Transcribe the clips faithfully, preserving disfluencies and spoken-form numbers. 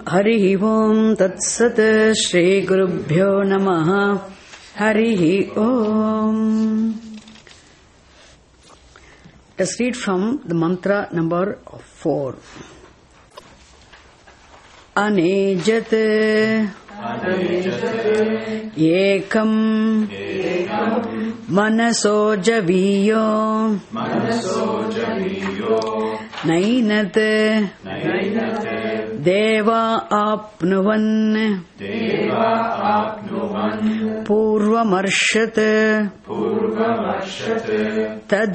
Harihi Om Tat Sat Shri Gurubhyo Namaha Harihi Om. Let's read from the mantra number four. Anejat Ekam Manaso Javiyo Nainat Deva apnuvan Purvamarshat Tad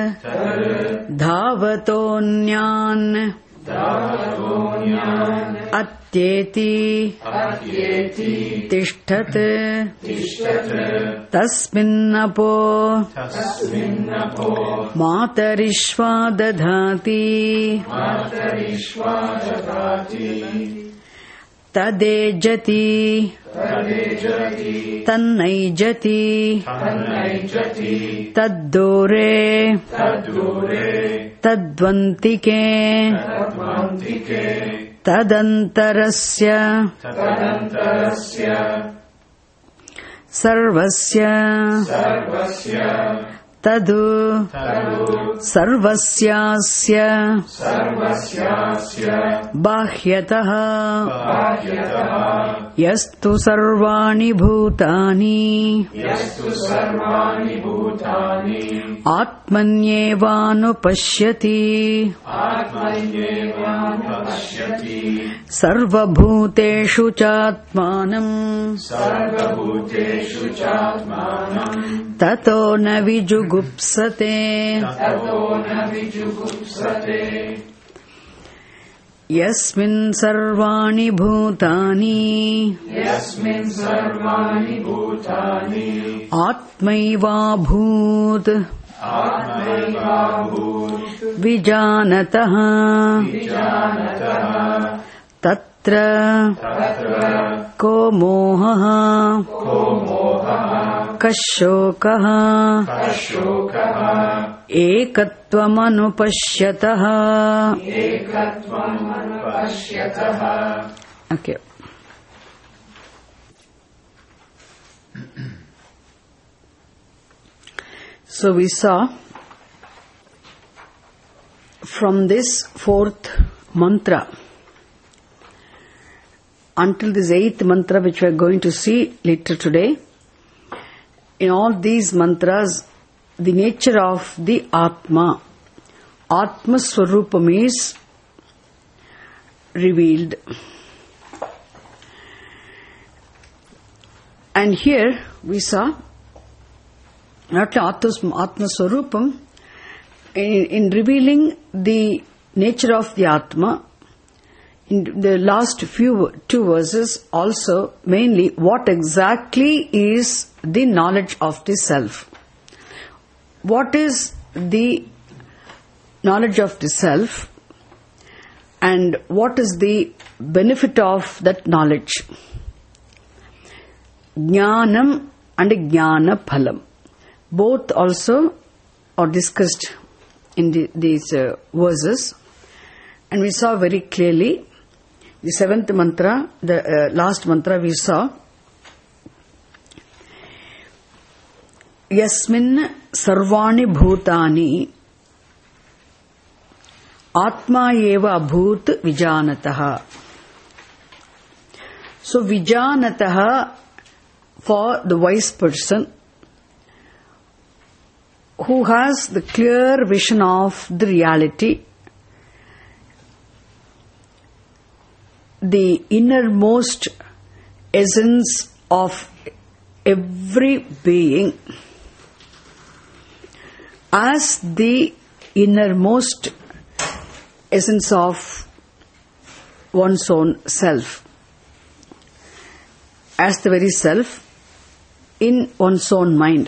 Dhavatonnyan Atyeti Tishtat Tasminnapo Matarishva Dadhati Tadejati Tannaijati Taddore Tadvantike Tadantarasya Sarvasya Tadu Sarvasyasya Bahyataha Yastu Sarvani Bhutani Atmanyevanupashyati Sarvabhuteshu Chatmanam Tato Navijugupsate Yasmin Sarvani Bhutani Atmaiva Bhut Vijanataha Tatra Ko Mohaha Kashokaha Ekatvamanupashyataha. Okay. So we saw from this fourth mantra until this eighth mantra, which we are going to see later today. In all these mantras, the nature of the Atma, Atma Swarupam is revealed. And here we saw not only Atma Swarupam, in, in revealing the nature of the Atma, in the last few two verses also mainly what exactly is the knowledge of the self. What is the knowledge of the self and what is the benefit of that knowledge? Jnanam and Jnana Phalam. Both also are discussed in the, these uh, verses, and we saw very clearly the seventh mantra, the uh, last mantra we saw. Yasmin sarvani bhutani atma eva abhut vijanataha. So vijanataha, for the wise person who has the clear vision of the reality, the innermost essence of every being, as the innermost essence of one's own self, as the very self in one's own mind.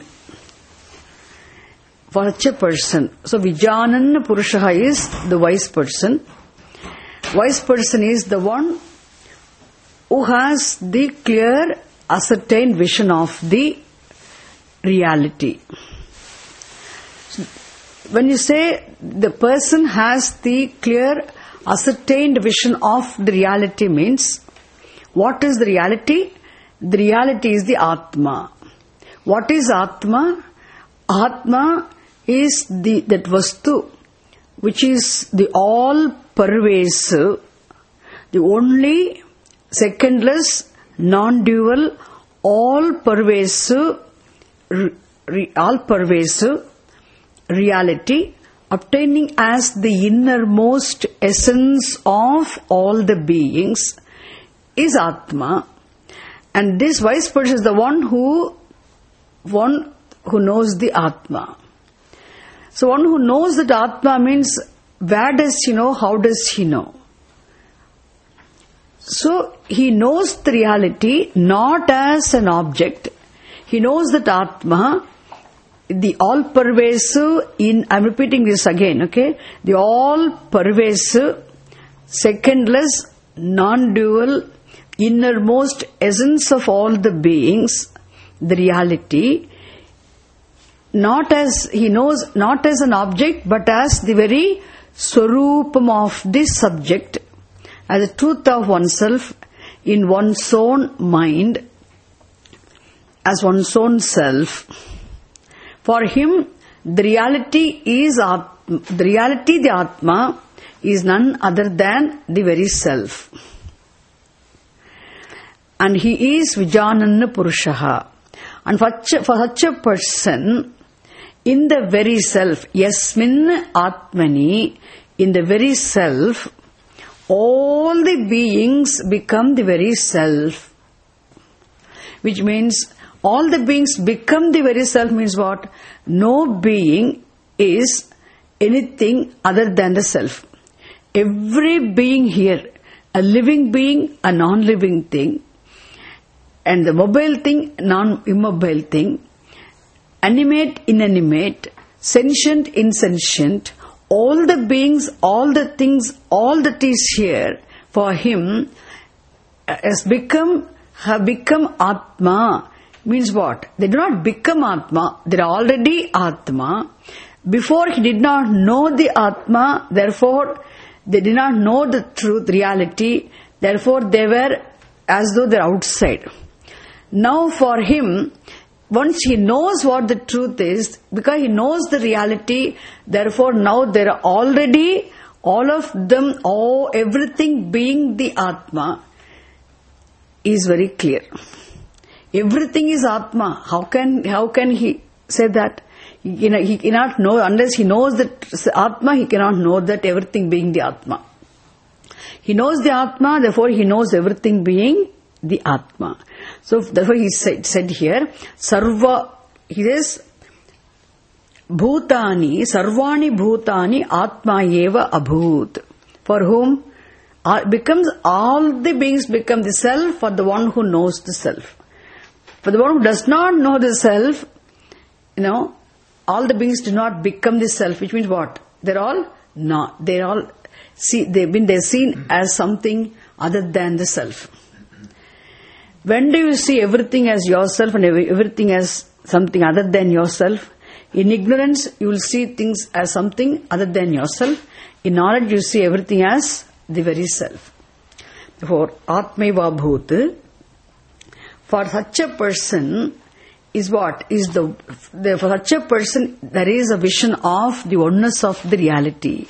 For such a person, so Vijanan Purushaha is the wise person. Wise person is the one who has the clear, ascertained vision of the reality. When you say the person has the clear, ascertained vision of the reality means, what is the reality? The reality is the Atma. What is Atma? Atma is the that Vastu, which is the all-pervasive, the only secondless, non-dual, all-pervasive, re, all-pervasive reality, obtaining as the innermost essence of all the beings, is Atma. And this wise person is the one who one who knows the Atma. So one who knows that Atma means, where does he know, how does he know? So he knows the reality not as an object. He knows that Atma, the all-pervasive, in, I'm repeating this again, okay? The all-pervasive, secondless, non-dual, innermost essence of all the beings, the reality, not as, he knows not as an object, but as the very swarupam of this subject, as the truth of oneself in one's own mind, as one's own self. For him, the reality is Atma, the reality, the Atma, is none other than the very self. And he is Vijanana Purushaha. And for such, for such a person, in the very self, Yasmin Atmani, in the very self, all the beings become the very self. Which means, all the beings become the very self means what? No being is anything other than the self. Every being here, a living being, a non-living thing, and the mobile thing, non-immobile thing, animate, inanimate, sentient, insentient, all the beings, all the things, all that is here, for him, has become, have become Atma. Means what? They do not become Atma, they are already Atma. Before he did not know the Atma, therefore they did not know the truth, reality, therefore they were as though they are outside. Now for him, once he knows what the truth is, because he knows the reality, therefore now there are already all of them, all, everything being the Atma is very clear. Everything is Atma. How can, how can he say that? You know, he cannot know, unless he knows that Atma, he cannot know that everything being the Atma. He knows the Atma, therefore he knows everything being the Atma. So therefore he said, said here, Sarva, he says, Bhutani, Sarvani Bhutani Atma Eva Abhut. For whom? Uh, becomes, all the beings become the self for the one who knows the self. For the one who does not know the self, you know, all the beings do not become the self, which means what? They're all not. They're all, see, they've been, they're seen as something other than the self. When do you see everything as yourself and everything as something other than yourself? In ignorance, you will see things as something other than yourself. In knowledge, you see everything as the very self. Therefore, Atmeva Bhut, for such a person is what? Is the, the for such a person there is a vision of the oneness of the reality.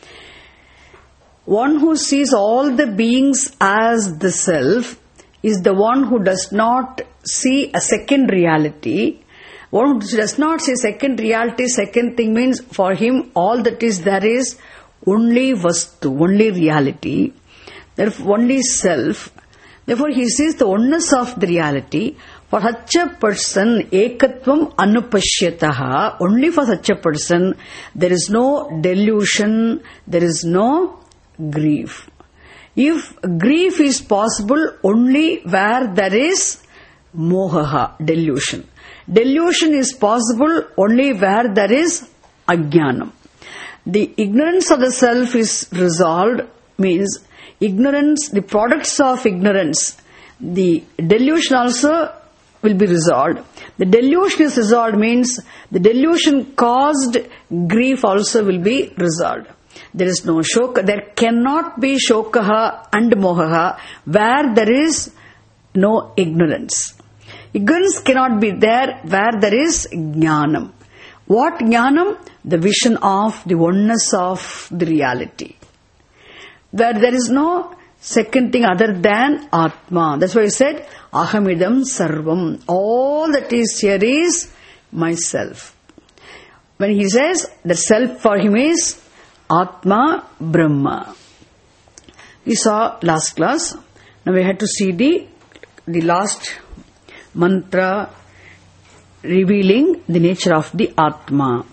One who sees all the beings as the self is the one who does not see a second reality. One who does not see second reality, second thing means for him all that is there is only Vastu, only reality, therefore only self. Therefore he sees the oneness of the reality. For such a person, ekatvam anupashyataha, only for such a person, there is no delusion, there is no grief. If grief is possible only where there is mohaha, delusion. Delusion is possible only where there is ajnanam. The ignorance of the self is resolved, means ignorance, the products of ignorance, the delusion also will be resolved. The delusion is resolved means the delusion caused grief also will be resolved. There is no shoka. There cannot be shokaha and mohaha where there is no ignorance. Ignorance cannot be there where there is jnanam. What jnanam? The vision of the oneness of the reality. Where there is no second thing other than Atma. That's why he said, Ahamidam Sarvam. All that is here is myself. When he says the self for him is Atma Brahma. We saw last class. Now we had to see the, the last mantra revealing the nature of the Atma.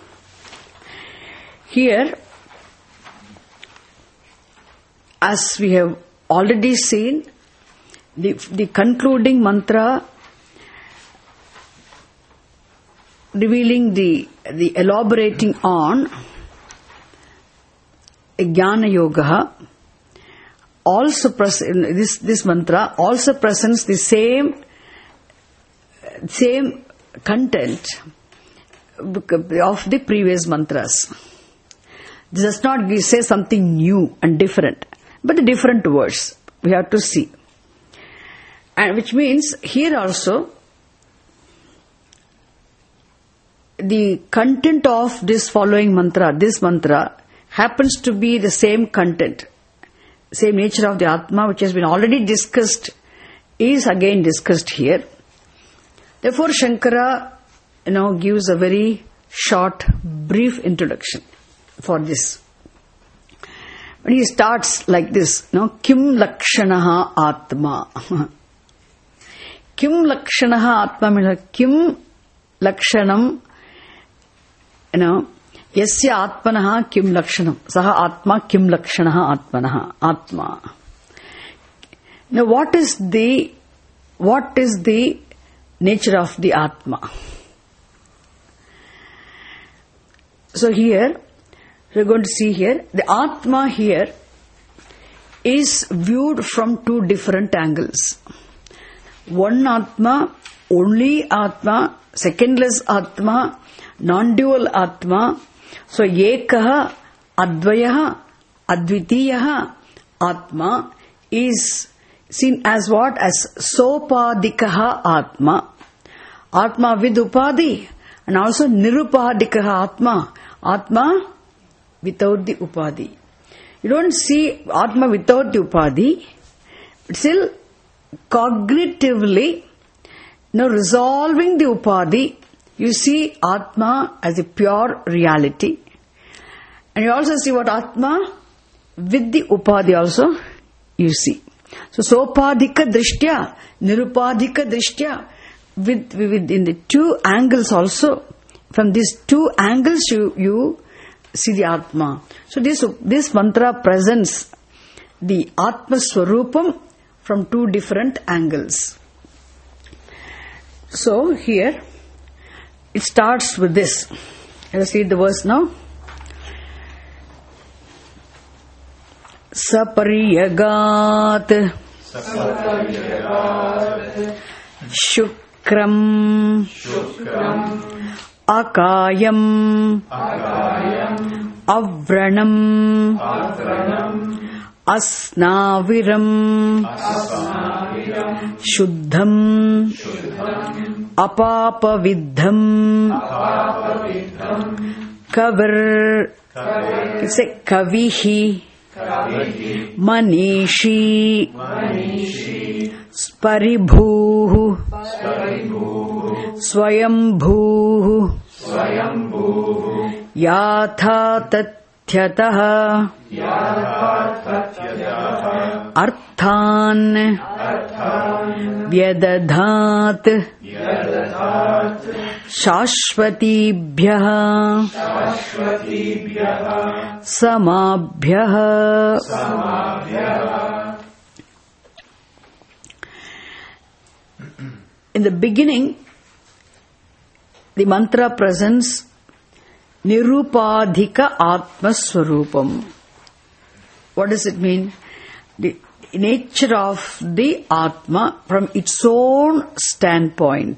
Here, as we have already seen, the, the concluding mantra revealing the, the elaborating on Jnana Yoga also pres- this, this mantra also presents the same same content of the previous mantras. This does not say something new and different, but the different words we have to see. And which means here also the content of this following mantra, this mantra happens to be the same content, same nature of the Atma which has been already discussed is again discussed here. Therefore Shankara you know, gives a very short, brief introduction for this. When he starts like this, you know, Kim Lakshanaha Atma. Kim Lakshanaha Atma means Kim Lakshanam, you know, Yasya Atmanaha Kim Lakshanam. Saha Atma Kim Lakshanaha Atmanaha. Atma. Now what is the, what is the nature of the Atma? So here, we are going to see here, the Atma here is viewed from two different angles. One Atma, only Atma, secondless Atma, non-dual Atma. So, Ekaha, Advayaha, Advitiyaha Atma is seen as what? As Sopadikaha Atma. Atma with Upadi and also Nirupadikaha Atma. Atma without the Upadi. You don't see Atma without the Upadi, but still cognitively, you know, resolving the Upadi, you see Atma as a pure reality. And you also see what Atma with the Upadi also you see. So, Sopadika Drishtya, Nirupadika Drishtya, with, with in the two angles also, from these two angles you, you see the Atma. So this, this mantra presents the Atma Swarupam from two different angles. So here, it starts with this. Let us read the verse now. Sapariyagat Shukram Akayam Avranam Asnaviram Shuddham Apapavidham Kavir, it's a Kavihi Manishi Sparibhuhu Swayambhuhu Yatha Tathyataha Arthan Vyadadhat Shashvatibhyah Samabhyah. In the beginning, the mantra presents Nirupadhika Atma Swarupam. What does it mean? The nature of the Atma from its own standpoint.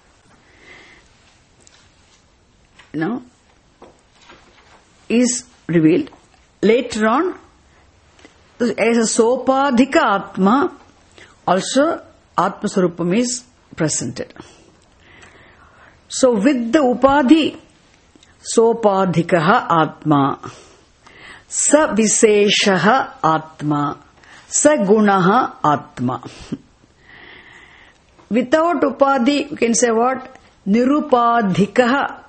You know, is revealed. Later on, as a Sopadhika Atma, also Atma Swarupam is presented. So with the Upadhi, Sopadhikaha Atma, Sa Viseshaha Atma, Sa Gunaha Atma. Without Upadhi, you can say what? Nirupadhikaha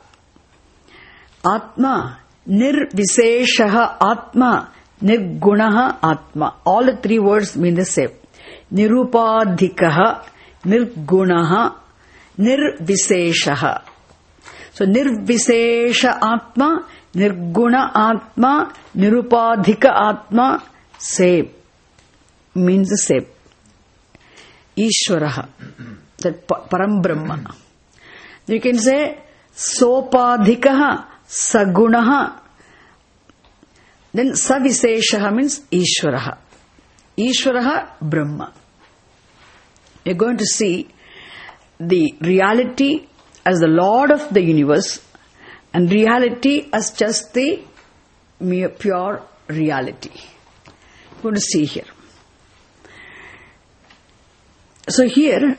Atma, Nirviseshaha Atma, Nirgunaha Atma. All the three words mean the same. Nirupadhikaha, Nirgunaha, Nirviseshaha. So Nirvisesha Atma, Nirguna Atma, Nirupadhika Atma, same. Means the same. Ishwaraha, that Param Brahma. You can say Sopadhikaha, Sagunaha. Then Saviseshaha means Ishwaraha. Ishwaraha, Brahma. We are going to see the reality as the Lord of the universe and reality as just the mere pure reality. We are going to see here. So here,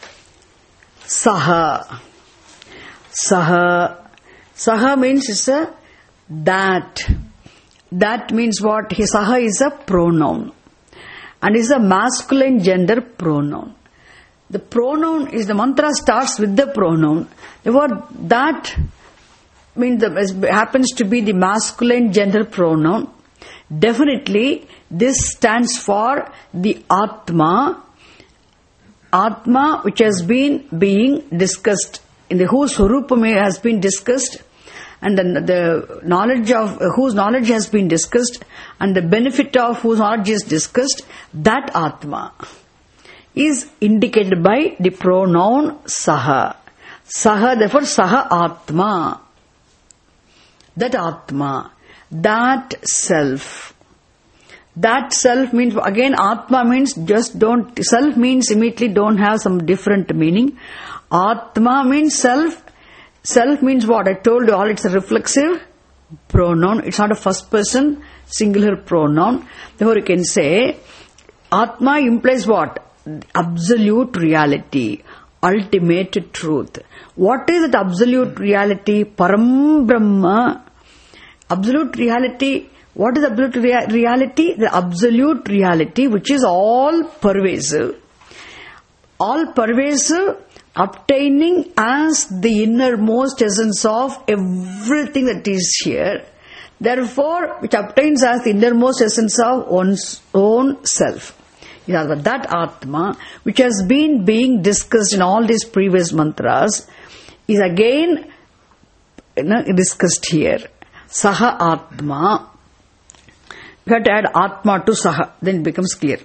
Saha. Saha. Saha means it's a that. That means what? Saha is a pronoun. And is a masculine gender pronoun. The pronoun is, the mantra starts with the pronoun. Therefore, that means the, happens to be the masculine gender pronoun. Definitely, this stands for the Atma. Atma, which has been being discussed, in the whose Swarupam has been discussed, and the, the knowledge of whose knowledge has been discussed, and the benefit of whose knowledge is discussed, that Atma is indicated by the pronoun Saha. Saha, therefore Saha Atma. That Atma, that self. That self means, again Atma means just don't, self means immediately don't have some different meaning. Atma means self. Self means what? I told you all, it's a reflexive pronoun. It's not a first person singular pronoun. Therefore you can say Atma implies what? Absolute reality, ultimate truth. What is that absolute reality? Param Brahma. Absolute reality. What is absolute rea- reality? The absolute reality which is all pervasive. All pervasive, obtaining as the innermost essence of everything that is here. Therefore, which obtains as the innermost essence of one's own self. That Atma, which has been being discussed in all these previous mantras, is again you know, discussed here. Saha Atma. You have to add Atma to Saha, then it becomes clear.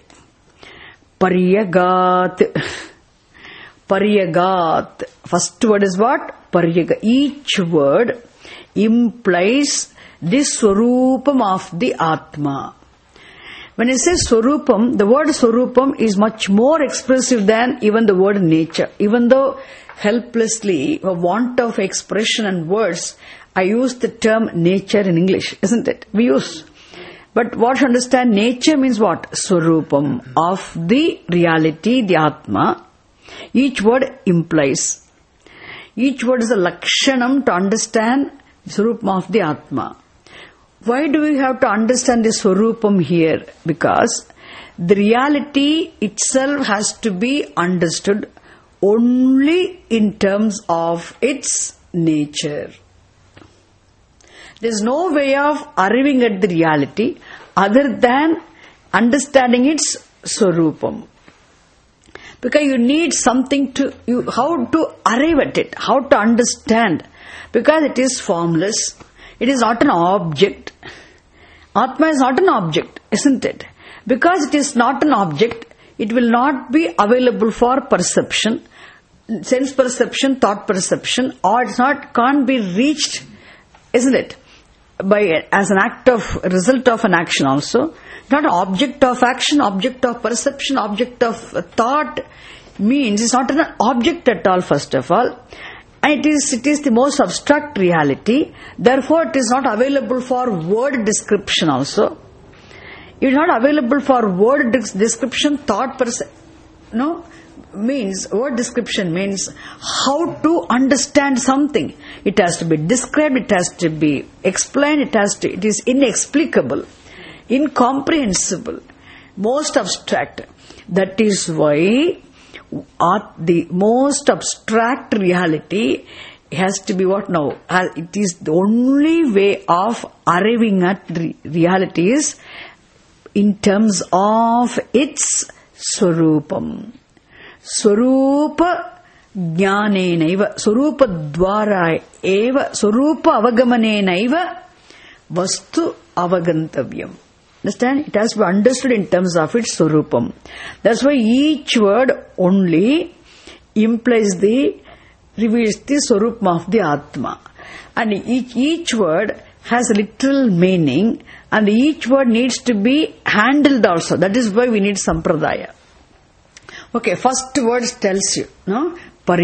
Paryagat. Paryagat. First word is what? Paryagat. Each word implies the Swarupam of the Atma. When I say Swarupam, the word Swarupam is much more expressive than even the word nature. Even though helplessly, for want of expression and words, I use the term nature in English, isn't it? We use. But what to understand, nature means what? Swarupam, of the reality, the Atma. Each word implies. Each word is a lakshanam to understand the Swarupam of the Atma. Why do we have to understand the Swarupam here? Because the reality itself has to be understood only in terms of its nature. There is no way of arriving at the reality other than understanding its Swarupam. Because you need something to, you, how to arrive at it, how to understand. Because it is formless. It is not an object. Atma is not an object, isn't it? Because it is not an object, it will not be available for perception, sense perception, thought perception, or it's not, can't be reached, isn't it? By, as an act of, result of an action also. Not an object of action, object of perception, object of thought means it's not an object at all, first of all. And it is, it is the most abstract reality. Therefore, it is not available for word description also. It is not available for word description, thought person. No? Means, word description means how to understand something. It has to be described, it has to be explained, it has to, it is inexplicable, incomprehensible, most abstract. That is why the most abstract reality has to be what now? It is the only way of arriving at reality is in terms of its swarupam. Swarupa jnanenaiva, Swarupa dvara eva, Swarupa avagamanenaiva, vastu avagantavyam. Understand? It has to be understood in terms of its Swarupam. That's why each word only implies the, reveals the Swarupam of the Atma. And each, each word has a literal meaning, and each word needs to be handled also. That is why we need Sampradaya. Okay, first word tells you, no?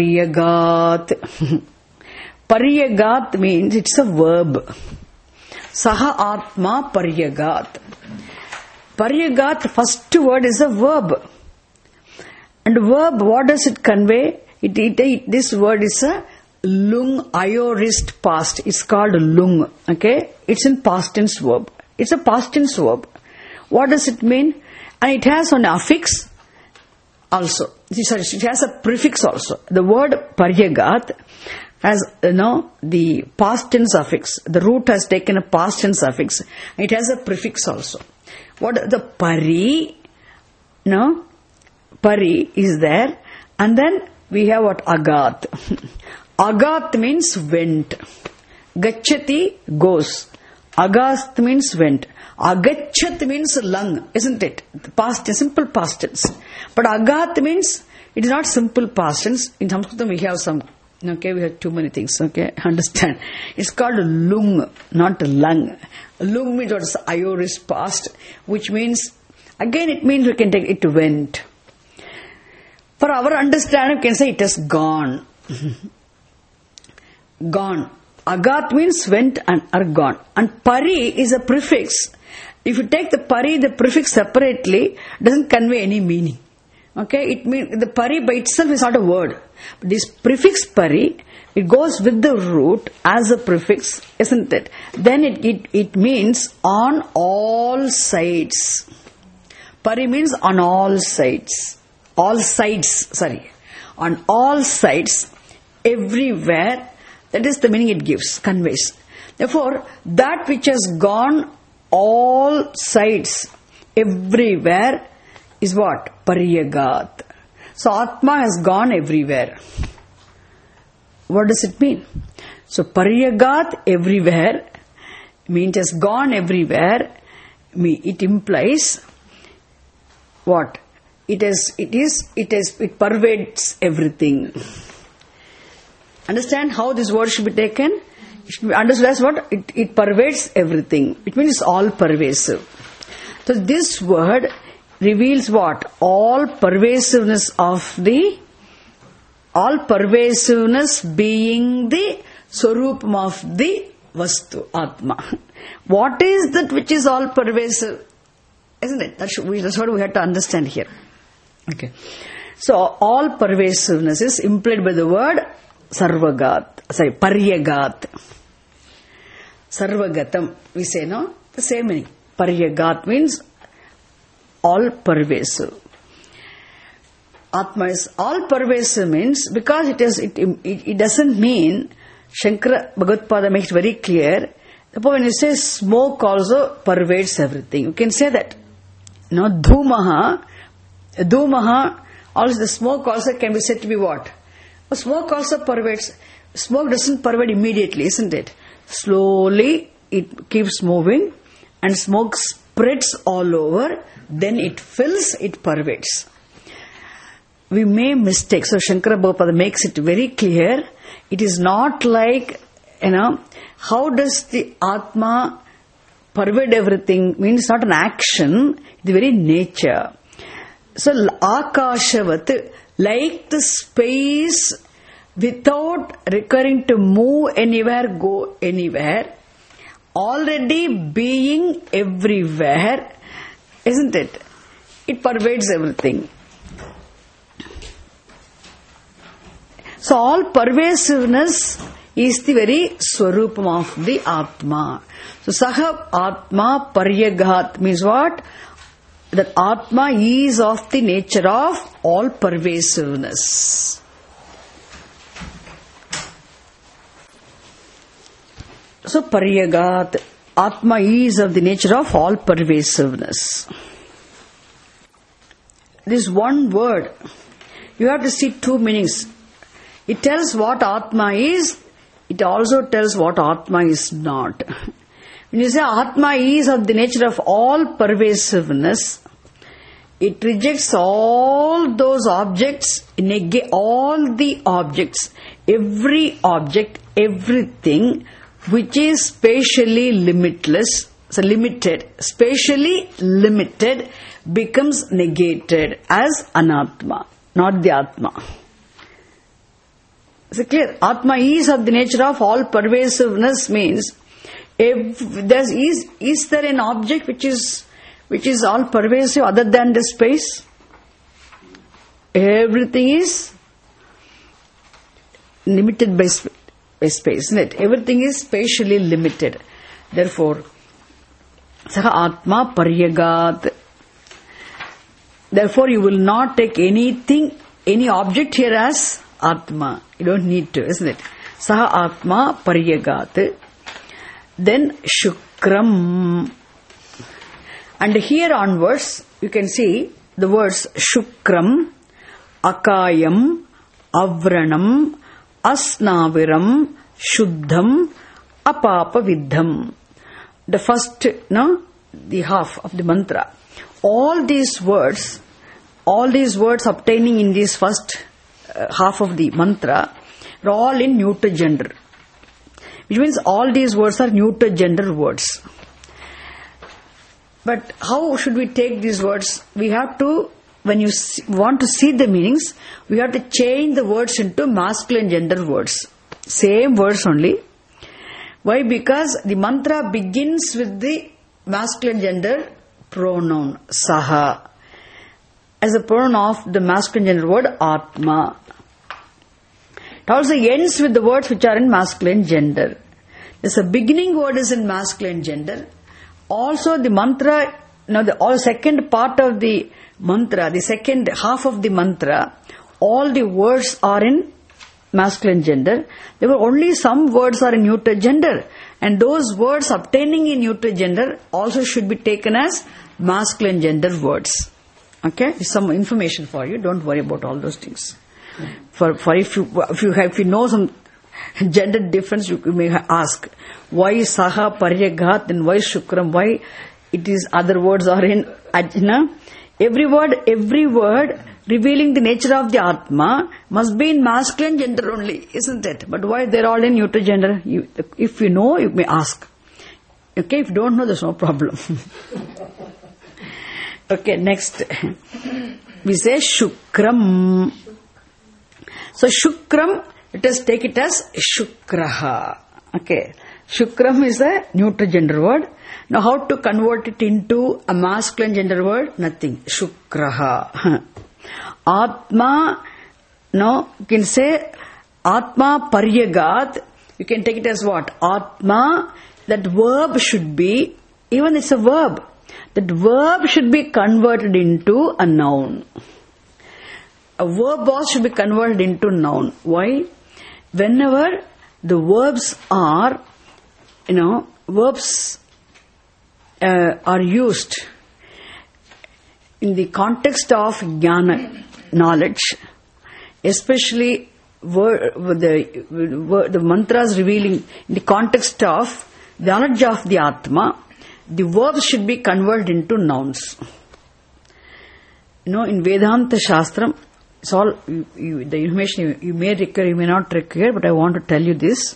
Pariyagat. Pariyagat means it's a verb. Saha Atma Pariyagat. Pariyagat, first word is a verb. And verb, what does it convey? It, it, it, this word is a lung aorist past. It's called lung. Okay? It's in past tense verb. It's a past tense verb. What does it mean? And it has an affix also. Sorry, it has a prefix also. The word Pariyagat has, you know, the past tense affix. The root has taken a past tense affix. It has a prefix also. What the pari, no? Pari is there. And then we have what? Agat. Agat means went. Gacchati goes. Agat means went. Agachat means lung, isn't it? The past tense, simple past tense. But agat means, it is not simple past tense. In Sanskritam we have some, okay, we have too many things, okay, understand. It's called lung, not lung. Lung means what is aorist past, which means, again it means we can take it went. For our understanding, we can say it has gone. Gone. Agat means went and are gone. And pari is a prefix. If you take the pari, the prefix separately, doesn't convey any meaning. Okay, it means the pari by itself is not a word. But this prefix pari, it goes with the root as a prefix, isn't it? Then it, it, it means on all sides. Pari means on all sides. All sides, sorry. On all sides, everywhere. That is the meaning it gives, conveys. Therefore, that which has gone all sides, everywhere, is what? Pariyagat. So, Atma has gone everywhere. What does it mean? So, Pariyagat everywhere means has gone everywhere. It implies what? It is, it is, it is, it pervades everything. Understand how this word should be taken? It should be understood as what? It, it pervades everything. It means it's all pervasive. So this word reveals what? All pervasiveness of the, all pervasiveness being the Swarupam of the Vastu, Atma. What is that which is all pervasive? Isn't it? That's, we, that's what we have to understand here. Okay. So all pervasiveness is implied by the word Sarvagat, sorry, Pariyagat. Sarvagatam, we say, no? The same meaning. Pariyagat means all pervasive. Atma is all pervasive means, because it is, it, it, it doesn't mean, Shankara Bhagavad makes it very clear, when you say smoke also pervades everything. You can say that. No, Dhumaha, Dhumaha, also the smoke also can be said to be what? Smoke also pervades. Smoke doesn't pervade immediately, isn't it? Slowly it keeps moving and smoke spreads all over, then it fills, it pervades. We may mistake. So Shankara Bhagavad makes it very clear. It is not like, you know, how does the Atma pervade everything? Means not an action, the very nature. So Akashavat, like the space without requiring to move anywhere, go anywhere, already being everywhere, isn't it? It pervades everything. So all pervasiveness is the very swarupam of the Atma. So Saha Atma Paryagat means what? That Atma is of the nature of all pervasiveness. So Paryagat, Atma is of the nature of all pervasiveness. This one word, you have to see two meanings. It tells what Atma is, it also tells what Atma is not. When you say Atma is of the nature of all pervasiveness, it rejects all those objects, negate all the objects, every object, everything which is spatially limitless, so limited, spatially limited becomes negated as Anatma, not the Atma. Is it clear? Atma is of the nature of all pervasiveness means if there's, is, is there an object which is which is all pervasive other than the space? Everything is limited by, sp- by space, isn't it? Everything is spatially limited. Therefore, Saha Atma Paryagat. Therefore, you will not take anything, any object here as Atma. You don't need to, isn't it? Saha Atma Paryagat. Then Shukram. And here onwards, you can see the words Shukram, Akayam, Avranam, Asnaviram, Shuddham, Apapa Viddham. The first, no, the half of the mantra. All these words, all these words obtaining in this first uh, half of the mantra are all in neuter gender. Which means all these words are neuter gender words. But how should we take these words? We have to, when you see, want to see the meanings, we have to change the words into masculine gender words. Same words only. Why? Because the mantra begins with the masculine gender pronoun, Saha, as a pronoun of the masculine gender word, Atma. It also ends with the words which are in masculine gender. There's a beginning word is in masculine gender. Also the mantra, now the all second part of the mantra, the second half of the mantra, all the words are in masculine gender. There were only some words are in neuter gender. And those words obtaining in neuter gender also should be taken as masculine gender words. Okay? Some information for you. Don't worry about all those things. For, for if you, if you have, if you know some gender difference, you may ask, why Saha Paryagat and why Shukram, why it is other words are in Ajna. Every word, every word revealing the nature of the Atma must be in masculine gender only, isn't it? But why they're all in neuter gender? You, if you know, you may ask. Okay, if you don't know, there's no problem. Okay, next. We say Shukram. So Shukram, let us take it as Shukraha. Okay. Shukram is a neuter gender word. Now how to convert it into a masculine gender word? Nothing. Shukraha. Atma, no, you can say Atma Paryagat. You can take it as what? Atma, that verb should be, even it's a verb, that verb should be converted into a noun. A verb also should be converted into noun. Why? Whenever the verbs are, you know, verbs uh, are used in the context of jnana, knowledge, especially word, the, word, the mantras revealing in the context of the knowledge of the Atma, the verbs should be converted into nouns. You know, in Vedanta Shastram, it's all, you, you, the information you, you may require, you may not require, but I want to tell you this.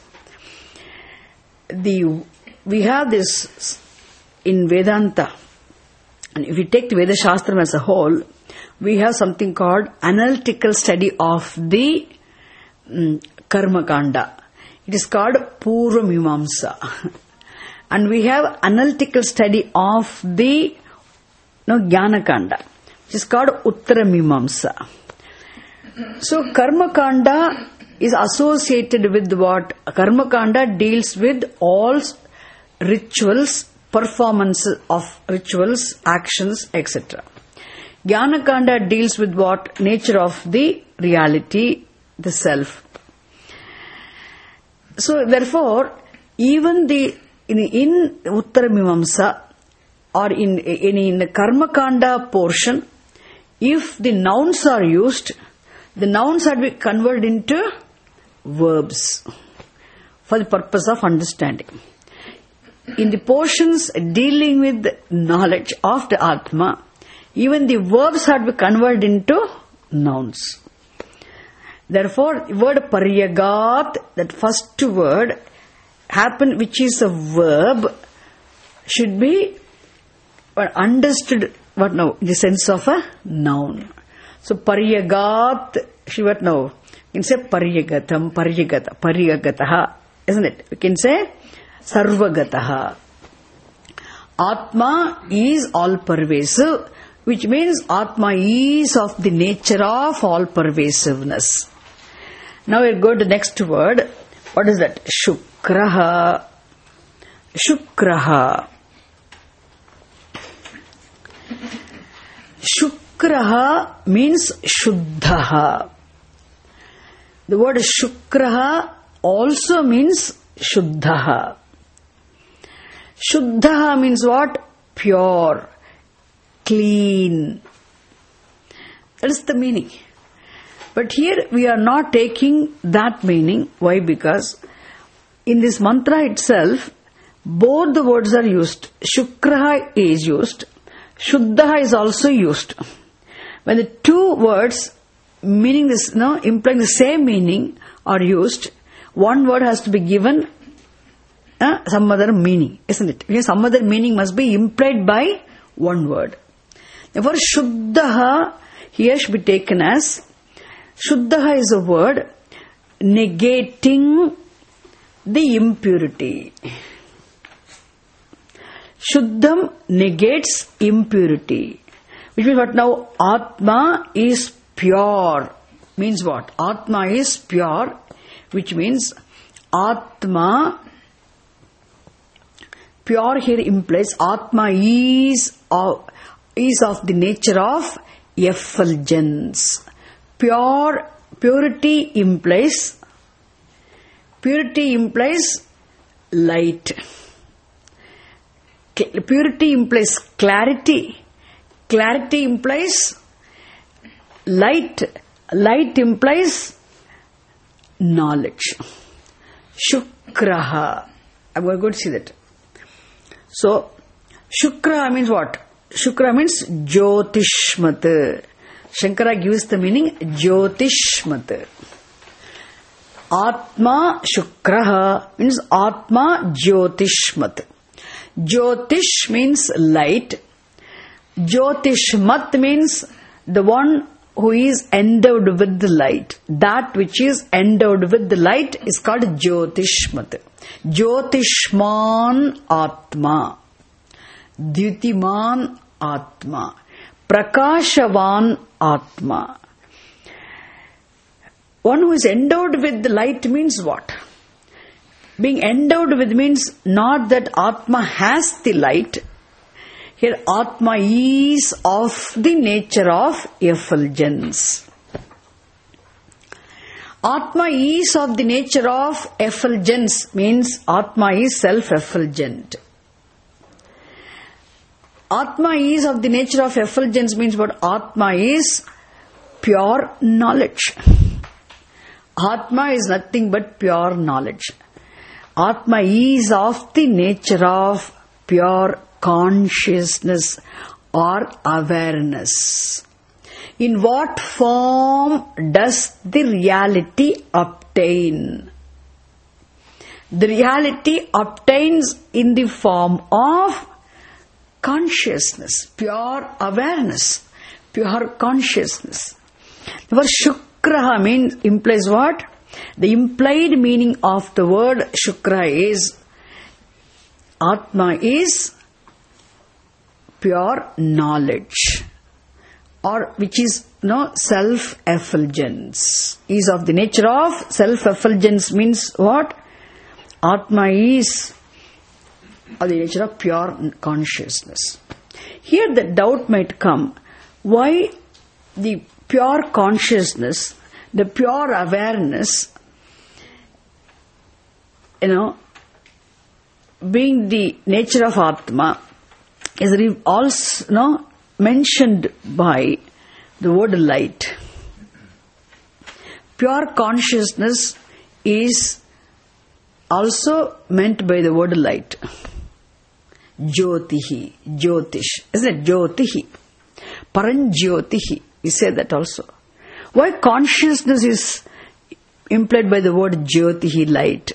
The, we have this in Vedanta, and if we take the Veda Shastram as a whole, we have something called analytical study of the um, Karma Kanda. It is called Purva Mimamsa. And we have analytical study of the no, Jnana Kanda, which is called Uttara Mimamsa. So Karma Kanda is associated with what? Karma Kanda deals with all rituals, performances of rituals, actions, et cetera. Jnana Kanda deals with what? Nature of the reality, the self. So therefore, even the in, in Uttara Mimamsa or in, in, in the Karma Kanda portion, if the nouns are used, the nouns are to be converted into verbs for the purpose of understanding. In the portions dealing with knowledge of the Atma, even the verbs are to be converted into nouns. Therefore, the word Paryagat, that first word, happen, which is a verb, should be understood, what now, in the sense of a noun. So, Paryagat, what now? You can say Paryagatam, Paryagata, Paryagataha, isn't it? You can say Sarvagataha. Atma is all pervasive, which means Atma is of the nature of all pervasiveness. Now we'll go to the next word. What is that? Shukraha. Shukraha. Shukraha means Shuddhaha. The word Shukraha also means Shuddhaha. Shuddhaha means what? Pure, clean. That is the meaning. But here we are not taking that meaning. Why? Because in this mantra itself, both the words are used. Shukraha is used. Shuddhaha is also used. When the two words meaning this, no, implying the same meaning are used, one word has to be given uh, some other meaning, isn't it? Because some other meaning must be implied by one word. Therefore, Shuddhaha here should be taken as, Shuddhaha is a word negating the impurity. Shuddham negates impurity. Which means what now? Atma is pure. Means what? Atma is pure. Which means Atma, pure here implies Atma is of, is of the nature of effulgence. Pure, purity implies, purity implies light. Purity implies clarity. Clarity implies light. Light implies knowledge. Shukraha. I'm going to see that. So, Shukra means what? Shukra means Jyotishmat. Shankara gives the meaning Jyotishmat. Atma Shukraha means Atma Jyotishmat. Jyotish means light. Jyotishmat means the one who is endowed with the light. That which is endowed with the light is called Jyotishmat. Jyotishman Atma. Dhyutiman Atma. Prakashavan Atma. One who is endowed with the light means what? Being endowed with means not that Atma has the light. Here Atma is of the nature of effulgence. Atma is of the nature of effulgence means Atma is self-effulgent. Atma is of the nature of effulgence means what? Atma is pure knowledge. Atma is nothing but pure knowledge. Atma is of the nature of pure consciousness or awareness. In what form does the reality obtain? The reality obtains in the form of consciousness, pure awareness, pure consciousness. The word Shukraha means, implies what? The implied meaning of the word Shukra is Atma is pure knowledge, or which is no self-effulgence. Is of the nature of self-effulgence means what? Atma is of the nature of pure consciousness. Here the doubt might come, why the pure consciousness, the pure awareness, you know, being the nature of Atma, is also you know, mentioned by the word light. Pure consciousness is also meant by the word light. Jyotihi, Jyotish, isn't it? Jyotihi, Paranjyotihi, we say that also. Why consciousness is implied by the word Jyotihi, light?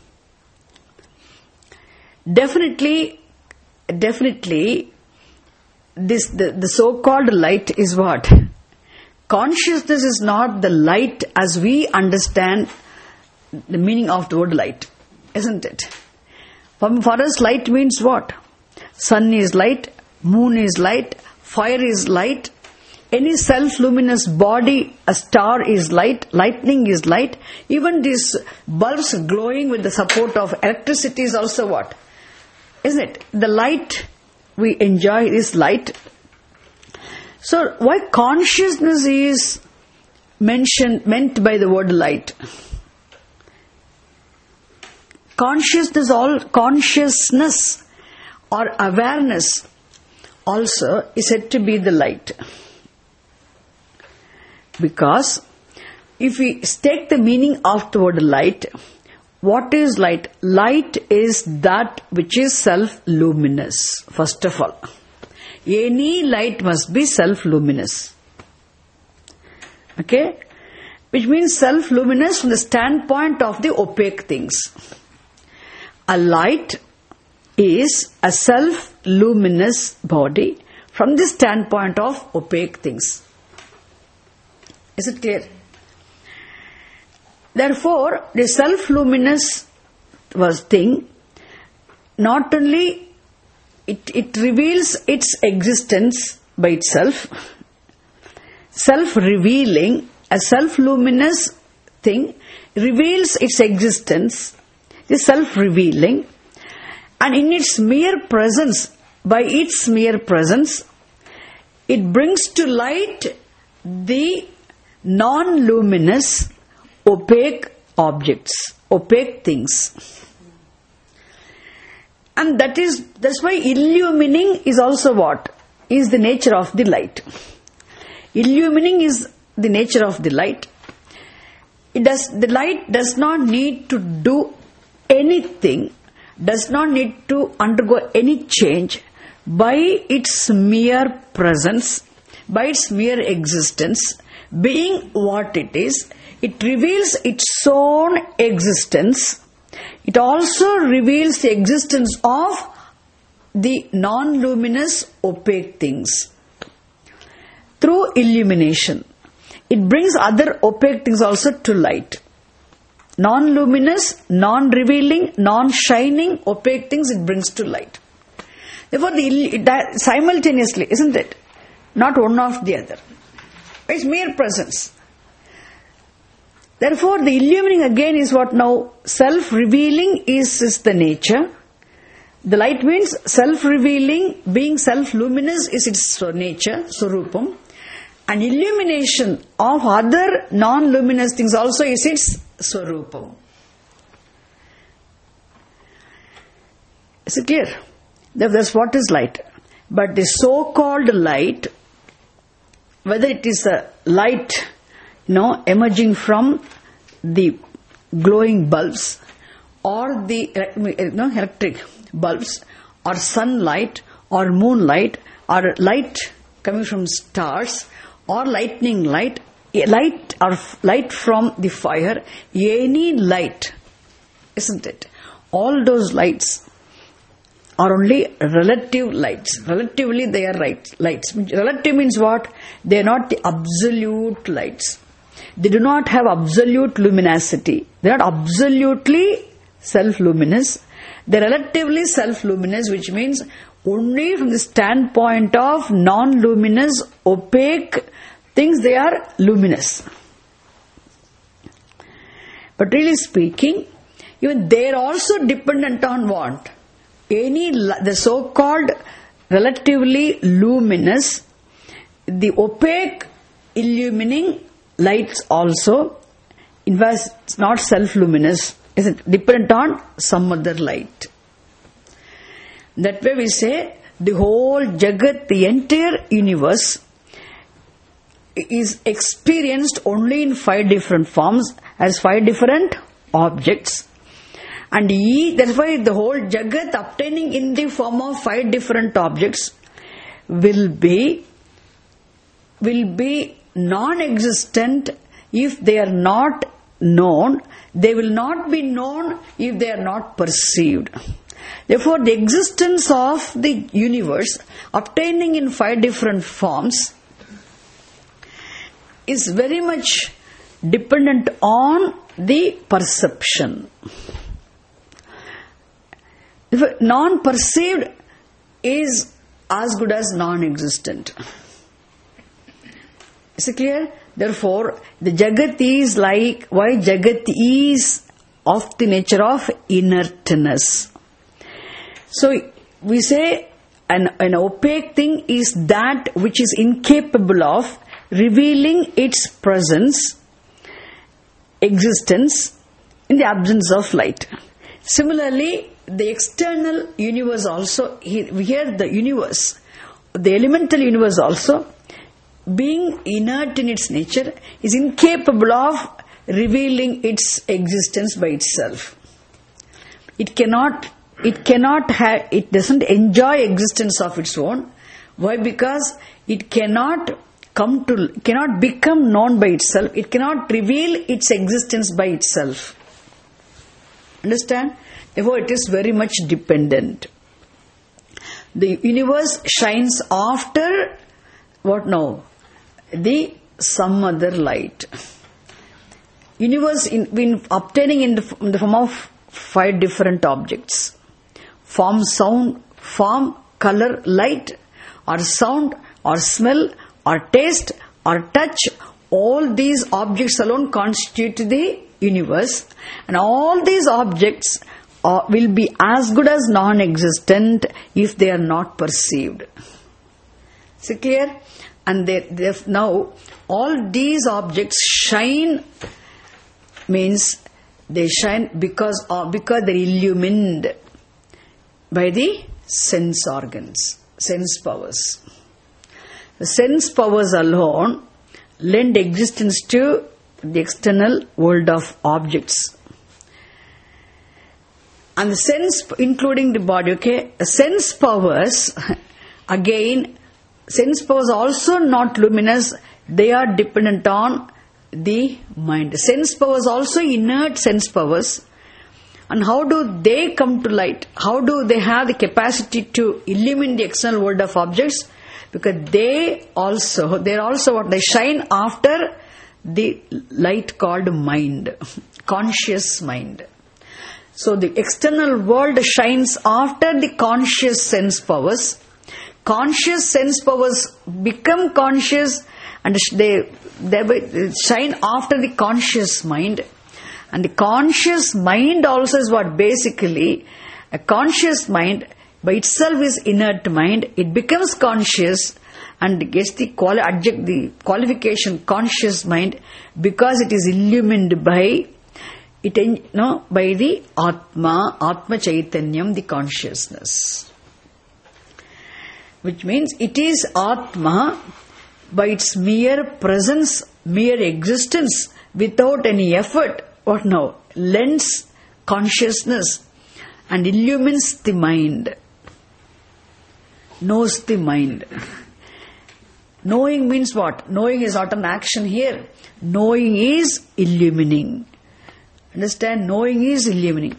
Definitely, definitely, this the, the so-called light is what? Consciousness is not the light as we understand the meaning of the word light, isn't it? For, for us, light means what? Sun is light, moon is light, fire is light, any self-luminous body, a star is light, lightning is light, even these bulbs glowing with the support of electricity is also what? Isn't it? The light we enjoy is light. So why consciousness is mentioned, meant by the word light? Consciousness, all consciousness or awareness also is said to be the light. Because if we take the meaning of the word light, what is light? Light is that which is self-luminous, first of all. Any light must be self-luminous. Okay? Which means self-luminous from the standpoint of the opaque things. A light is a self-luminous body from the standpoint of opaque things. Is it clear? Therefore, the self-luminous was thing, not only it, it reveals its existence by itself, self-revealing, a self-luminous thing reveals its existence, is self-revealing, and in its mere presence, by its mere presence, it brings to light the non-luminous, opaque objects, opaque things. And that is, that's why illumining is also what? Is the nature of the light. Illumining is the nature of the light. It does, the light does not need to do anything, does not need to undergo any change. By its mere presence, by its mere existence, being what it is, it reveals its own existence. It also reveals the existence of the non-luminous opaque things. Through illumination, it brings other opaque things also to light. Non-luminous, non-revealing, non-shining, opaque things it brings to light. Therefore, the, simultaneously, isn't it? Not one after the other. It's mere presence. Therefore, the illumining again is what now? Self-revealing is, is the nature. The light means self-revealing, being self-luminous is its nature, Swarupam. And illumination of other non-luminous things also is its Swarupam. Is it clear? That's what is light. But the so-called light, whether it is a light, you know, emerging from the glowing bulbs, or the you know, electric bulbs, or sunlight, or moonlight, or light coming from stars, or lightning light, light or light from the fire, any light, isn't it? All those lights are only relative lights. Relatively they are right, lights. Relative means what? They are not the absolute lights. They do not have absolute luminosity. They are not absolutely self-luminous. They are relatively self-luminous, which means only from the standpoint of non-luminous, opaque things they are luminous. But really speaking, even they are also dependent on what? Any, the so-called relatively luminous, the opaque illumining lights also, in fact, it's not self-luminous, it's dependent on some other light. That way we say the whole Jagat, the entire universe, is experienced only in five different forms as five different objects. And he, that's why the whole Jagat obtaining in the form of five different objects will be will be non-existent if they are not known. They will not be known if they are not perceived. Therefore, the existence of the universe obtaining in five different forms is very much dependent on the perception. If non-perceived is as good as non-existent. Is it clear? Therefore, the Jagat is like, why Jagat is of the nature of inertness. So, we say an, an opaque thing is that which is incapable of revealing its presence, existence, in the absence of light. Similarly, the external universe also, here the universe, the elemental universe also, being inert in its nature, is incapable of revealing its existence by itself. It cannot, it cannot have, it doesn't enjoy existence of its own. Why? Because it cannot come to, cannot become known by itself. It cannot reveal its existence by itself. Understand? Therefore, it is very much dependent. The universe shines after what now? The some other light. Universe in, in obtaining in the, in the form of five different objects. Form, sound, form, color, light, or sound, or smell, or taste, or touch. All these objects alone constitute the universe. And all these objects Uh, will be as good as non-existent if they are not perceived. Is it clear? And they, they now all these objects shine, means they shine because of, because they are illumined by the sense organs, sense powers. The sense powers alone lend existence to the external world of objects. And the sense, including the body, okay, sense powers, again, sense powers also not luminous, they are dependent on the mind. Sense powers also inert sense powers. And how do they come to light? How do they have the capacity to illumine the external world of objects? Because they also, they are also what? They shine after the light called mind, conscious mind. So the external world shines after the conscious sense powers. Conscious sense powers become conscious and they, they shine after the conscious mind. And the conscious mind also is what? Basically, a conscious mind by itself is inert mind. It becomes conscious and gets the, quali- adject, the qualification conscious mind because it is illumined by It no by the Atma, Atma Chaitanyam, the consciousness. Which means it is Atma by its mere presence, mere existence, without any effort, what now? Lends consciousness and illumines the mind. Knows the mind. Knowing means what? Knowing is not an action here. Knowing is illumining. Understand? Knowing is illumining.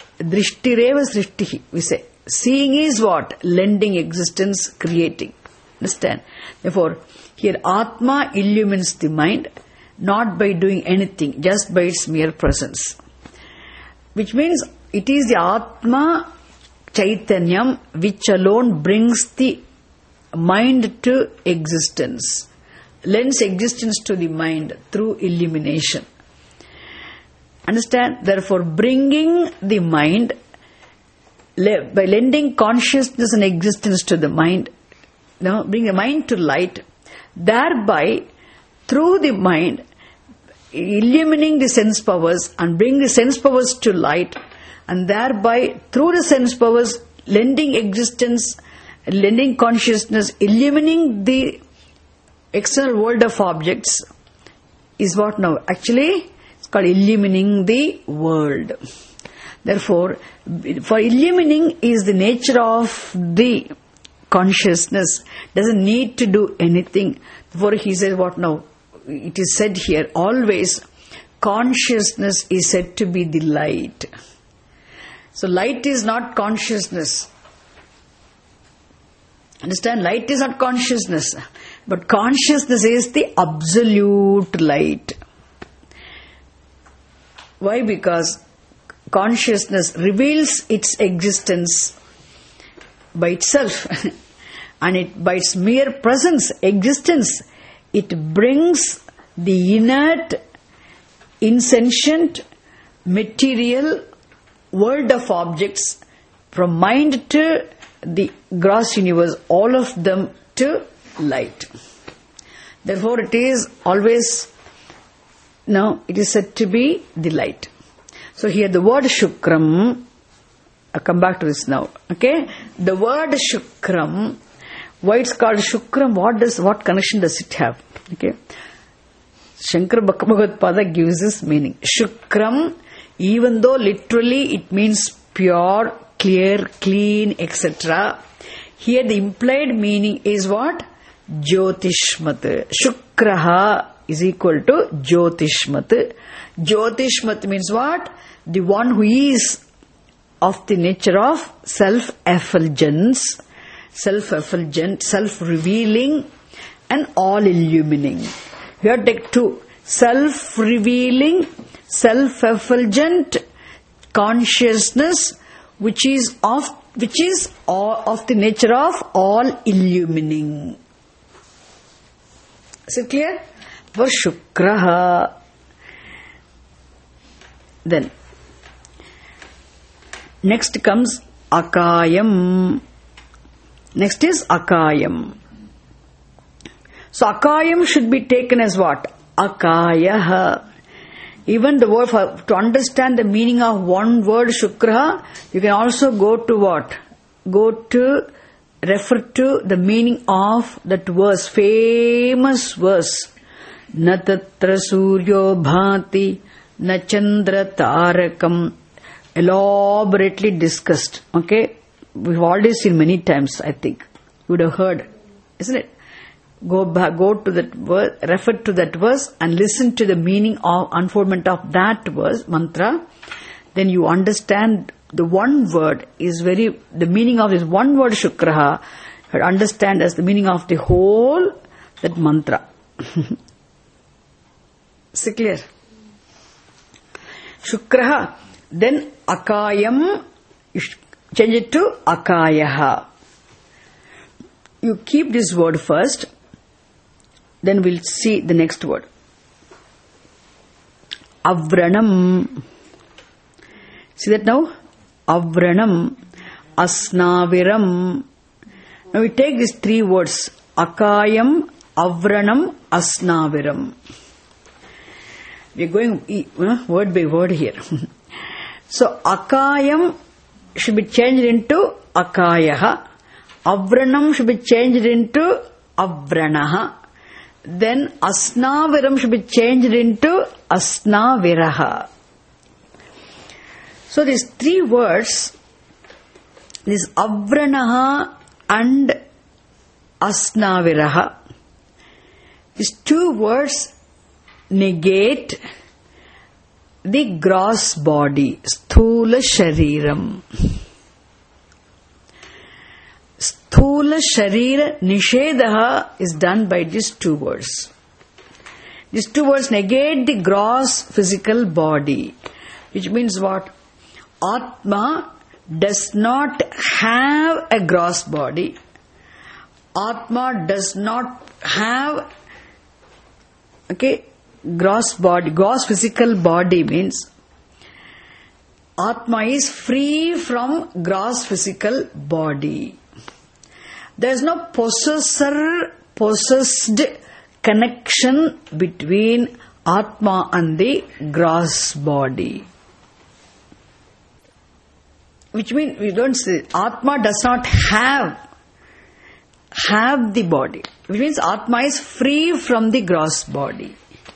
Drishtireva srishtihi, we say. Seeing is what? Lending existence, creating. Understand? Therefore, here Atma illumines the mind, not by doing anything, just by its mere presence. Which means it is the Atma Chaitanyam which alone brings the mind to existence, lends existence to the mind through illumination. Understand? Therefore, bringing the mind, by lending consciousness and existence to the mind, no, bring the mind to light, thereby, through the mind, illumining the sense powers and bring the sense powers to light, and thereby, through the sense powers, lending existence, lending consciousness, illumining the external world of objects, is what now? Actually, it's called illumining the world. Therefore, for illumining is the nature of the consciousness, doesn't need to do anything. Therefore, he says what now? It is said here, always, consciousness is said to be the light. So, light is not consciousness. Understand? Light is not consciousness. But consciousness is the absolute light. Why? Because consciousness reveals its existence by itself. And it, by its mere presence, existence, it brings the inert, insentient, material world of objects from mind to the gross universe, all of them to light. Therefore, it is always, now, it is said to be the light. So, here the word Shukram, I'll come back to this now, okay? The word Shukram, why it's called Shukram, what does, what connection does it have? Okay? Shankara Bhagavad gives this meaning. Shukram, even though literally it means pure, clear, clean, et cetera. Here the implied meaning is what? Jyotishmat. Shukraha is equal to Jyotishmat. Jyotishmat means what? The one who is of the nature of self-effulgence, self-effulgent, self-revealing, and all-illumining. Here take two. Self-revealing, self-effulgent consciousness, which is of which is all of the nature of all-illumining. Is it clear? For Shukraha. Then, next comes Akayam. Next is Akayam. So Akayam should be taken as what? Akayaha. Even the word, for, to understand the meaning of one word Shukra, you can also go to what? Go to, refer to the meaning of that verse, famous verse. Na tatra suryo bhati, na chandra tarakam. Elaborately discussed. Okay? We've already seen many times, I think. You would have heard. Isn't it? Go back, go to that verse, refer to that verse and listen to the meaning of unfoldment of that verse, mantra. Then you understand the one word is very, the meaning of this one word Shukraha, you understand as the meaning of the whole, that mantra. Is it clear? Shukraha. Then Akayam, you change it to Akayaha. You keep this word first. Then we'll see the next word. Avranam. See that now? Avranam. Asnaviram. Now we take these three words. Akayam, Avranam, Asnaviram. We are going uh, word by word here. So Akayam should be changed into Akayaha. Avranam should be changed into Avranaha. Then Asnaviram should be changed into Asnaviraha. So these three words, this Avranaha and Asnaviraha, these two words negate the gross body, Sthula Shariram. Sthula Sharira Nishedaha is done by these two words. These two words negate the gross physical body. Which means what? Atma does not have a gross body. Atma does not have, okay, gross body. Gross physical body means Atma is free from gross physical body. There is no possessor, possessed connection between Atma and the gross body. Which means we don't say Atma does not have have the body. Which means Atma is free from the gross body.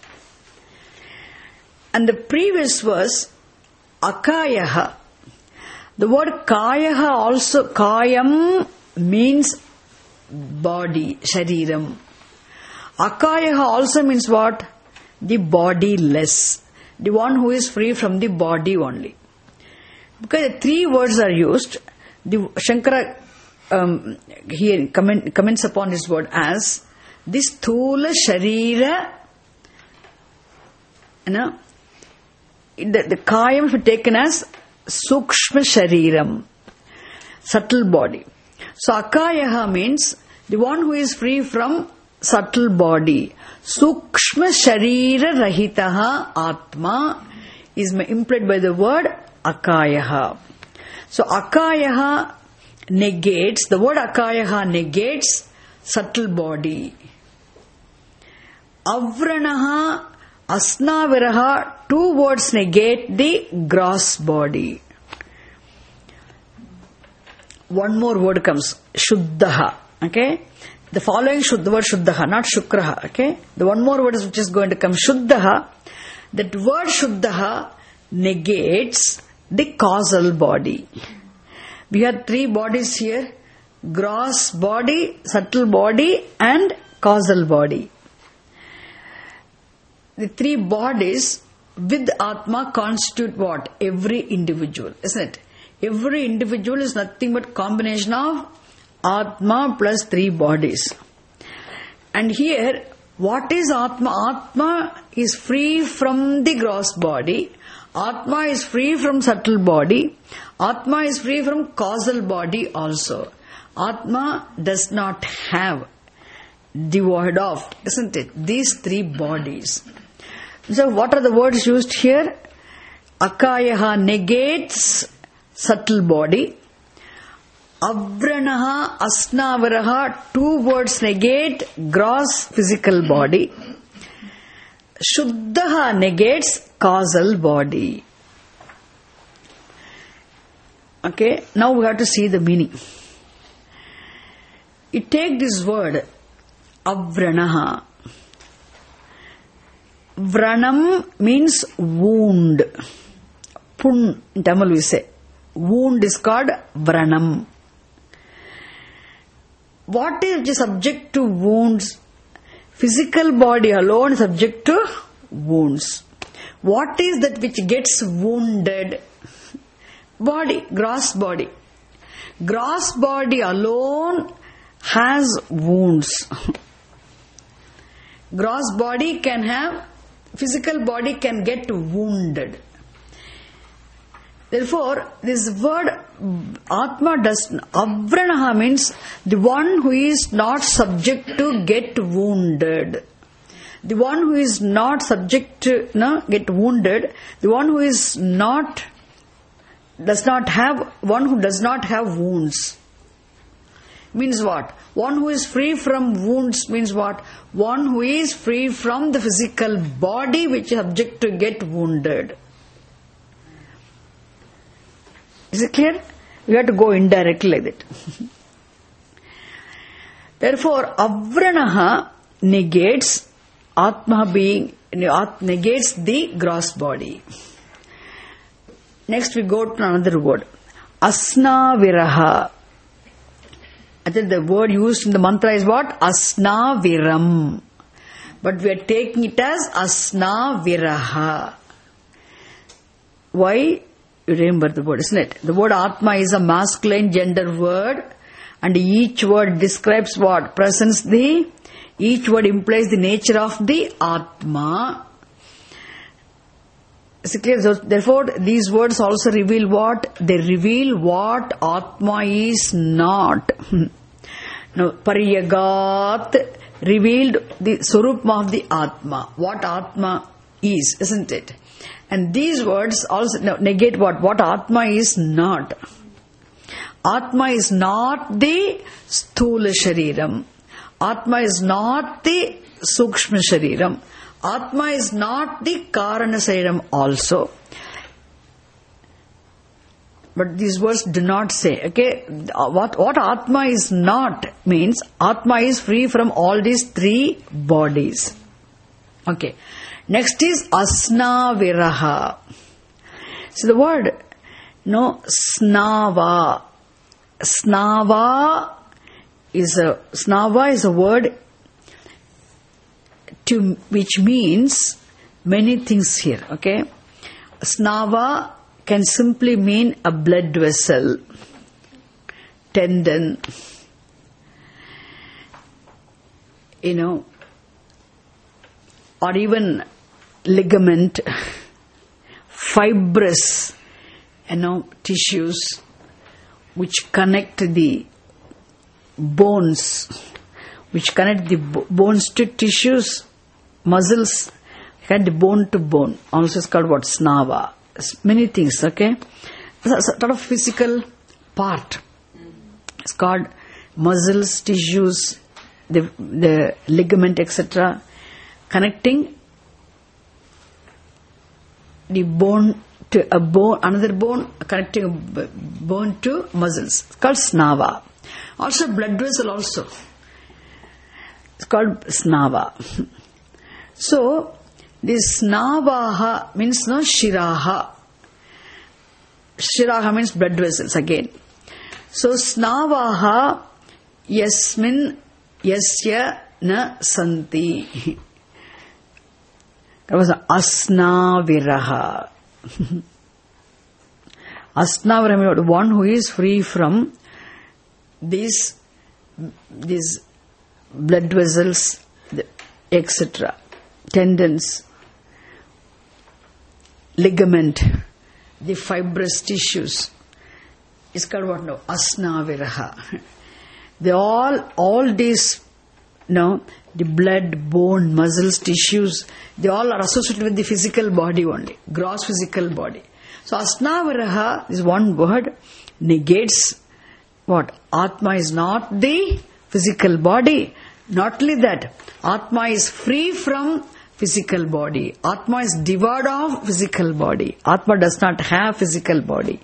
And the previous verse, Akayaha. The word Kayaha also, Kayam means body, Shariram. Akayaha also means what? The bodiless. The one who is free from the body only. Because the three words are used, the Shankara um, here comment, comments upon this word as this Thula Sharira, you know, the, the Kayam should be taken as Sukshma Shariram, subtle body. So Akayaha means the one who is free from subtle body. Sukshma Sharira Rahitaha Atma is implied by the word Akayaha. So Akayaha negates, the word Akayaha negates subtle body. Avranaha, Asnaviraha, two words negate the gross body. One more word comes, Shuddhaha. Okay? The following should, the word Shuddhaha, not Shukraha. Okay? The one more word is which is going to come, Shuddhaha. That word Shuddhaha negates the causal body. We have three bodies here: gross body, subtle body, and causal body. The three bodies with Atma constitute what? Every individual, isn't it? Every individual is nothing but combination of Atma plus three bodies. And here, what is Atma? Atma is free from the gross body. Atma is free from subtle body. Atma is free from causal body also. Atma does not have, devoid of, isn't it? These three bodies. So what are the words used here? Akayaha negates subtle body. Avranaha, Asnavaraha, two words negate gross physical body. Shuddhaha negates causal body. Okay, now we have to see the meaning. You take this word, Avranaha. Vranam means wound. Pun, in Tamil we say. Wound is called Vranam. What is subject to wounds? Physical body alone is subject to wounds. What is that which gets wounded? Body, gross body. Gross body alone has wounds. Gross body can have, physical body can get wounded. Therefore, this word Atma does, Avranaha means the one who is not subject to get wounded. The one who is not subject to no, get wounded, the one who is not, does not have, one who does not have wounds. Means what? One who is free from wounds means what? One who is free from the physical body which is subject to get wounded. Is it clear? You have to go indirectly like that. Therefore, Avranaha negates Atma being, negates the gross body. Next we go to another word. Asnaviraha. I think the word used in the mantra is what? Asnaviram. But we are taking it as Asnaviraha. Why? You remember the word, isn't it? The word Atma is a masculine gender word And each word describes what? Presents the, each word implies the nature of the Atma. Is it clear? So, therefore, these words also reveal what? They reveal what Atma is not. Now, Pariyagat revealed the Swarupam of the Atma. What Atma is, isn't it? And these words also negate what? What Atma is not. Atma is not the Sthula Shariram. Atma is not the Sukshma Shariram. Atma is not the Karana Shariram also. But these words do not say, okay, what, what Atma is not means Atma is free from all these three bodies. Okay. Next is Asna Viraha. So the word, no, Snava. Snava is a, Snava is a word to, which means many things here, okay. Snava can simply mean a blood vessel, tendon, you know, or even ligament, fibrous, you know, tissues which connect the bones, which connect the bones to tissues, muscles, connect the bone to bone. Also it's called what? Snava. Many things, okay? It's a sort of physical part. It's called muscles, tissues, the, the ligament, et cetera, connecting the bone to a bone, another bone, connecting a bone to muscles. It's called Snava. Also blood vessel also. It's called Snava. So, this Snavaha means no Shiraha. Shiraha means blood vessels again. So, Snavaha yasmin yasya na santi. That was Asna Viraha. Asna Viraha means one who is free from these, these blood vessels, et cetera, tendons, ligament, the fibrous tissues. It's called what now? Asna Viraha. They all, all these, you know, the blood, bone, muscles, tissues, they all are associated with the physical body only, gross physical body. So Asna Viraha is one word, negates what? Atma is not the physical body. Not only that, Atma is free from physical body. Atma is devoid of physical body. Atma does not have physical body.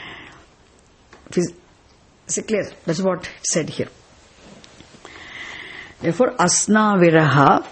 Is it clear? That's what it said here. Therefore, Asna Viraha.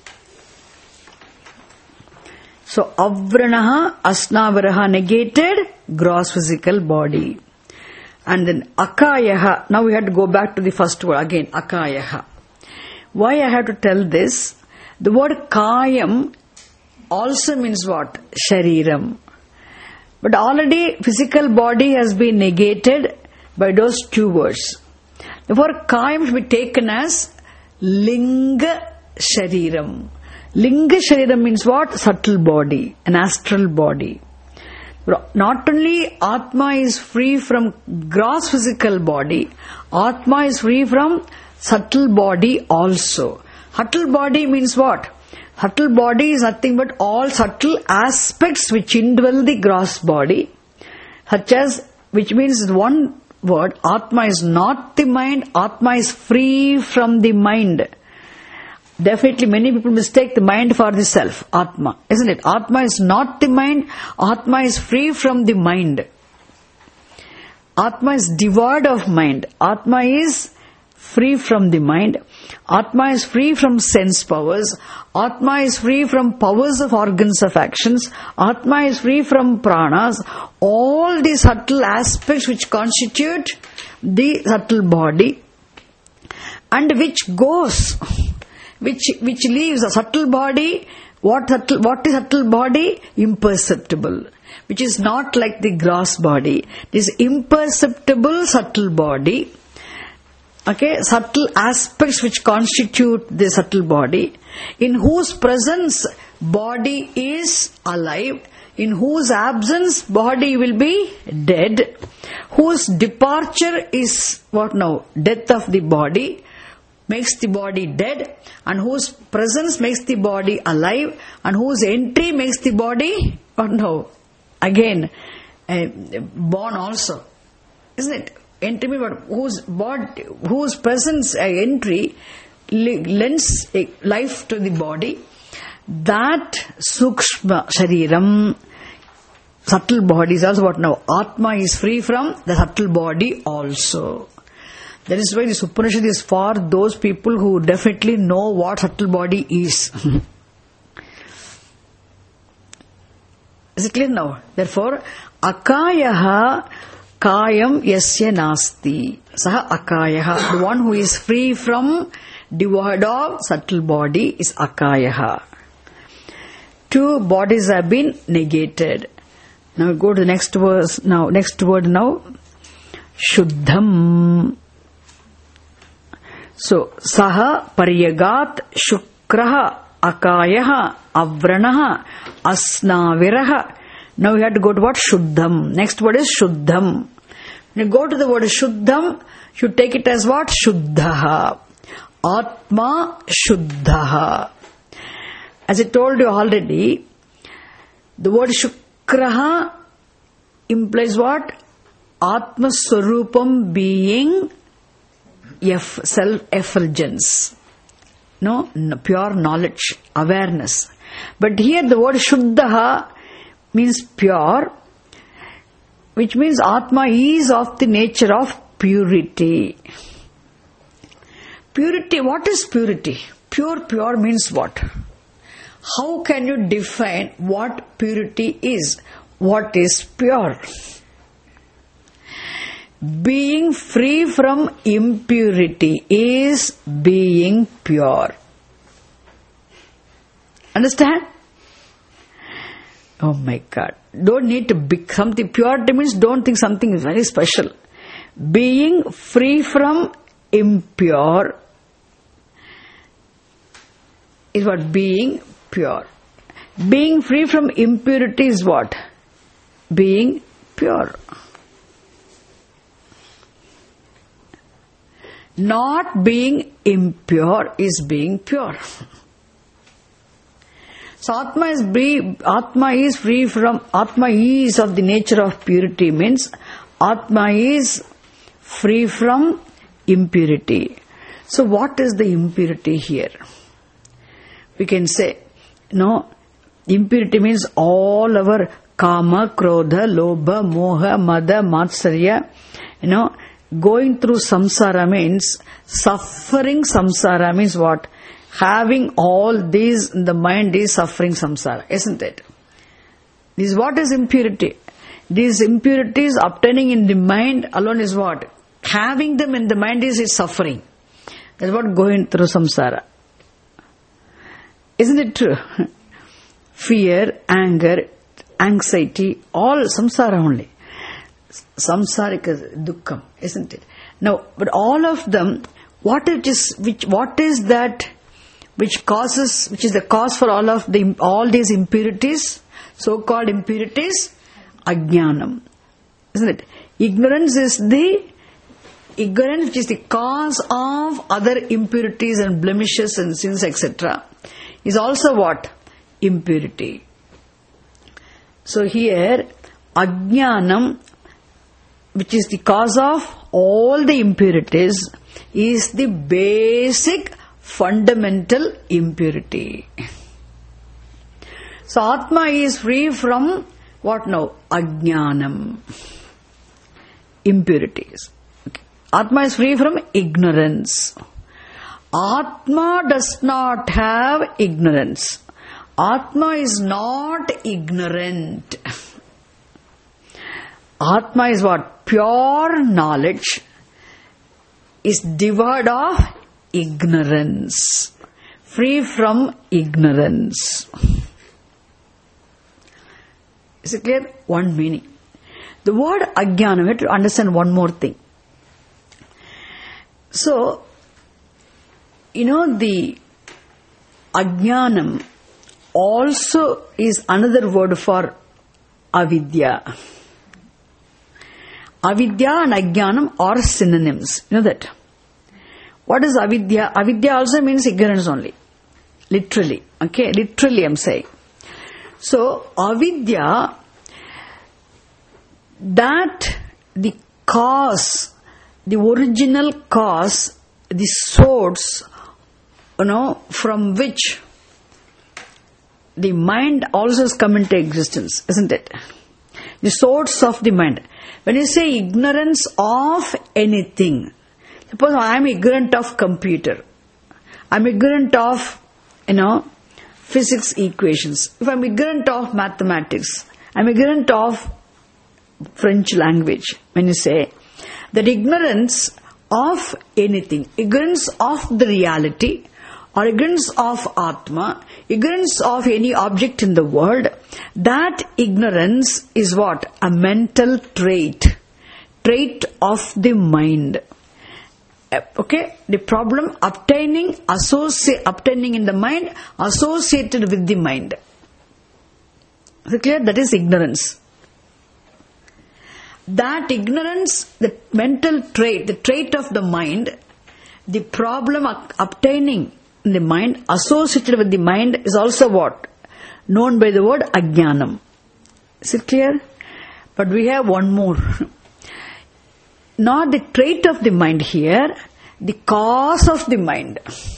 So, Avranaha, Asna Viraha negated gross physical body. And then Akayaha. Now we have to go back to the first word again, Akayaha. Why I have to tell this? The word Kayam also means what? Shariram. But already physical body has been negated by those two words. Therefore, Kayam should be taken as Linga Shariram. Linga Shariram means what? Subtle body, an astral body. Not only Atma is free from gross physical body, Atma is free from subtle body also. Subtle body means what? Subtle body is nothing but all subtle aspects which indwell the gross body, such as, which means one word, Atma is not the mind, Atma is free from the mind. Definitely many people mistake the mind for the self, Atma, isn't it? Atma is not the mind, Atma is free from the mind. Atma is devoid of mind. Atma is free from the mind. Atma is free from sense powers. Atma is free from powers of organs of actions. Atma is free from pranas. All these subtle aspects which constitute the subtle body and which goes, which which leaves a subtle body. What subtle, what is subtle body? Imperceptible, which is not like the gross body. This imperceptible subtle body okay, subtle aspects which constitute the subtle body, in whose presence body is alive, in whose absence body will be dead, whose departure is what now? Death of the body, makes the body dead, and whose presence makes the body alive, and whose entry makes the body what now? Again, uh, born also. Isn't it? Entry means what? Whose body, whose presence, uh, entry lends uh, life to the body. That sukshma shariram, subtle body is also what now? Atma is free from the subtle body also. That is why this Upanishad is for those people who definitely know what subtle body is. Is it clear now? Therefore, akayaha kayam yasya nasti. Saha akayaha. The one who is free from, devoid of subtle body is akayaha. Two bodies have been negated. Now go to the next verse. Now, next word now. Shuddham. So, saha paryagat shukraha akayaha avranaha asnaviraha. Now we have to go to what? Shuddham. Next word is Shuddham. When you go to the word Shuddham, you take it as what? Shuddhaha. Atma Shuddhaha. As I told you already, the word Shukraha implies what? Atma Swarupam being self-effulgence. No? no, pure knowledge, awareness. But here the word Shuddhaha means pure, which means Atma is of the nature of purity. Purity, what is purity? Pure, pure means what? How can you define what purity is? What is pure? Being free from impurity is being pure. Understand? Oh my God. Don't need to be something. Purity means don't think something is very special. Being free from impure is what? Being pure. Being free from impurity is what? Being pure. Not being impure is being pure. So Atma is free, Atma is free from, Atma is of the nature of purity means Atma is free from impurity. So what is the impurity here? We can say, no, impurity means all our kama, krodha, lobha, moha, mada, matsarya, you know, going through samsara means, suffering samsara means what? Having all these in the mind is suffering samsara, isn't it? This is what is impurity. These impurities obtaining in the mind alone is what? Having them in the mind is, is suffering. That's what going through samsara. Isn't it true? Fear, anger, anxiety, all samsara only. Samsarika dukkham, isn't it? Now, but all of them, what it is, which, what is that which causes, which is the cause for all of the, all these impurities, so-called impurities? Ajnanam. Isn't it? Ignorance is the, ignorance which is the cause of other impurities and blemishes and sins, et cetera, is also what? Impurity. So here, Ajnanam, which is the cause of all the impurities, is the basic fundamental impurity. So Atma is free from what now? Ajnanam. Impurities. Okay. Atma is free from ignorance. Atma does not have ignorance. Atma is not ignorant. Atma is what? Pure knowledge is devoid of ignorance. Free from ignorance. Is it clear? One meaning. The word ajnana, we have to understand one more thing. So, you know, the ajnanam also is another word for avidya. Avidya and ajnanam are synonyms. You know that? What is avidya? Avidya also means ignorance only. Literally. Okay? Literally I am saying. So, avidya, that the cause, the original cause, the source, you know, from which the mind also has come into existence, isn't it? The source of the mind. When you say ignorance of anything, suppose I am ignorant of computer, I am ignorant of, you know, physics equations. If I am ignorant of mathematics, I am ignorant of French language. When you say that ignorance of anything, ignorance of the reality, or ignorance of Atma, ignorance of any object in the world, that ignorance is what? A mental trait. Trait of the mind. Okay? The problem obtaining, associ- obtaining in the mind, associated with the mind. Is it clear? That is ignorance. That ignorance, the mental trait, the trait of the mind, the problem obtaining in the mind, associated with the mind, is also what? Known by the word ajnanam. Is it clear? But we have one more. Not the trait of the mind here, the cause of the mind.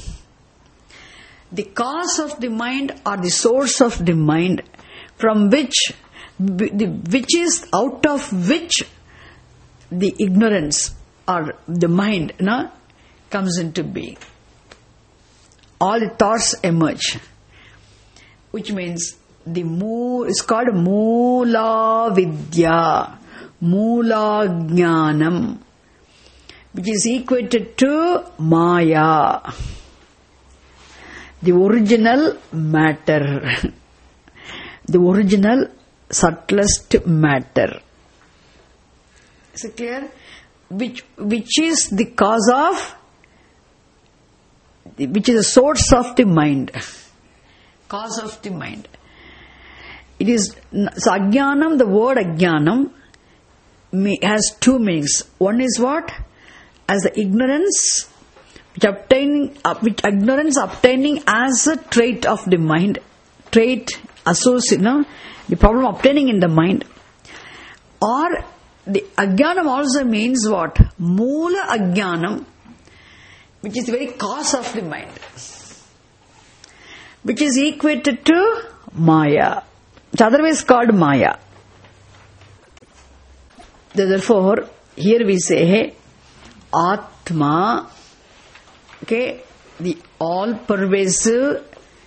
The cause of the mind or the source of the mind, from which, which is out of which the ignorance or the mind, you know, comes into being. All the thoughts emerge, which means the mool is called Moola Vidya, Moola Jnanam, which is equated to Maya, the original matter, the original subtlest matter. Is it clear? Which which is the cause of, which is the source of the mind, cause of the mind. It is, so ajnanam, the word ajnanam has two meanings. One is what? As the ignorance, which obtaining, which ignorance obtaining as a trait of the mind, trait, associate, no? The problem obtaining in the mind. Or the ajnanam also means what? Moola ajnanam, which is the very cause of the mind, which is equated to Maya, which is otherwise called Maya. Therefore, here we say, hey, Atma, okay, the all-pervasive,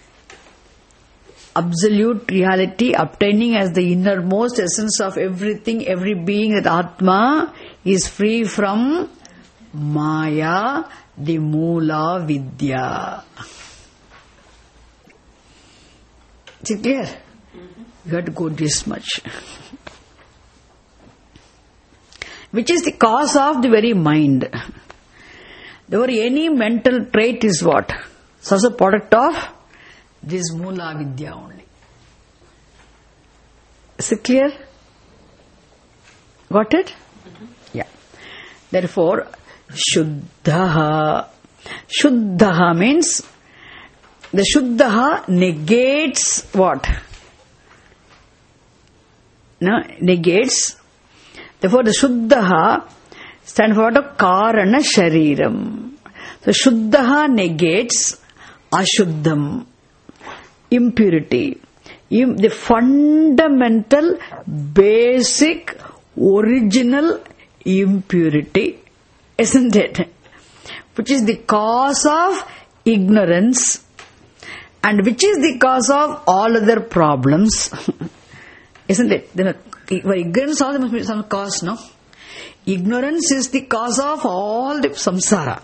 absolute reality obtaining as the innermost essence of everything, every being, that Atma is free from Maya, the Moola Vidya. Is it clear? Mm-hmm. You have to go this much. Which is the cause of the very mind. Therefore, any mental trait is what? So, as a product of this Moola Vidya only. Is it clear? Got it? Mm-hmm. Yeah. Therefore, Shuddhaha. Shuddhaha means, the Shuddhaha negates what? No, negates. Therefore, the Shuddhaha stands for what? Karana Shariram. So, Shuddhaha negates Ashuddham, impurity. The fundamental, basic, original impurity, isn't it? Which is the cause of ignorance, and which is the cause of all other problems, isn't it? Then, ignorance also must be some cause, no? Ignorance is the cause of all the samsara.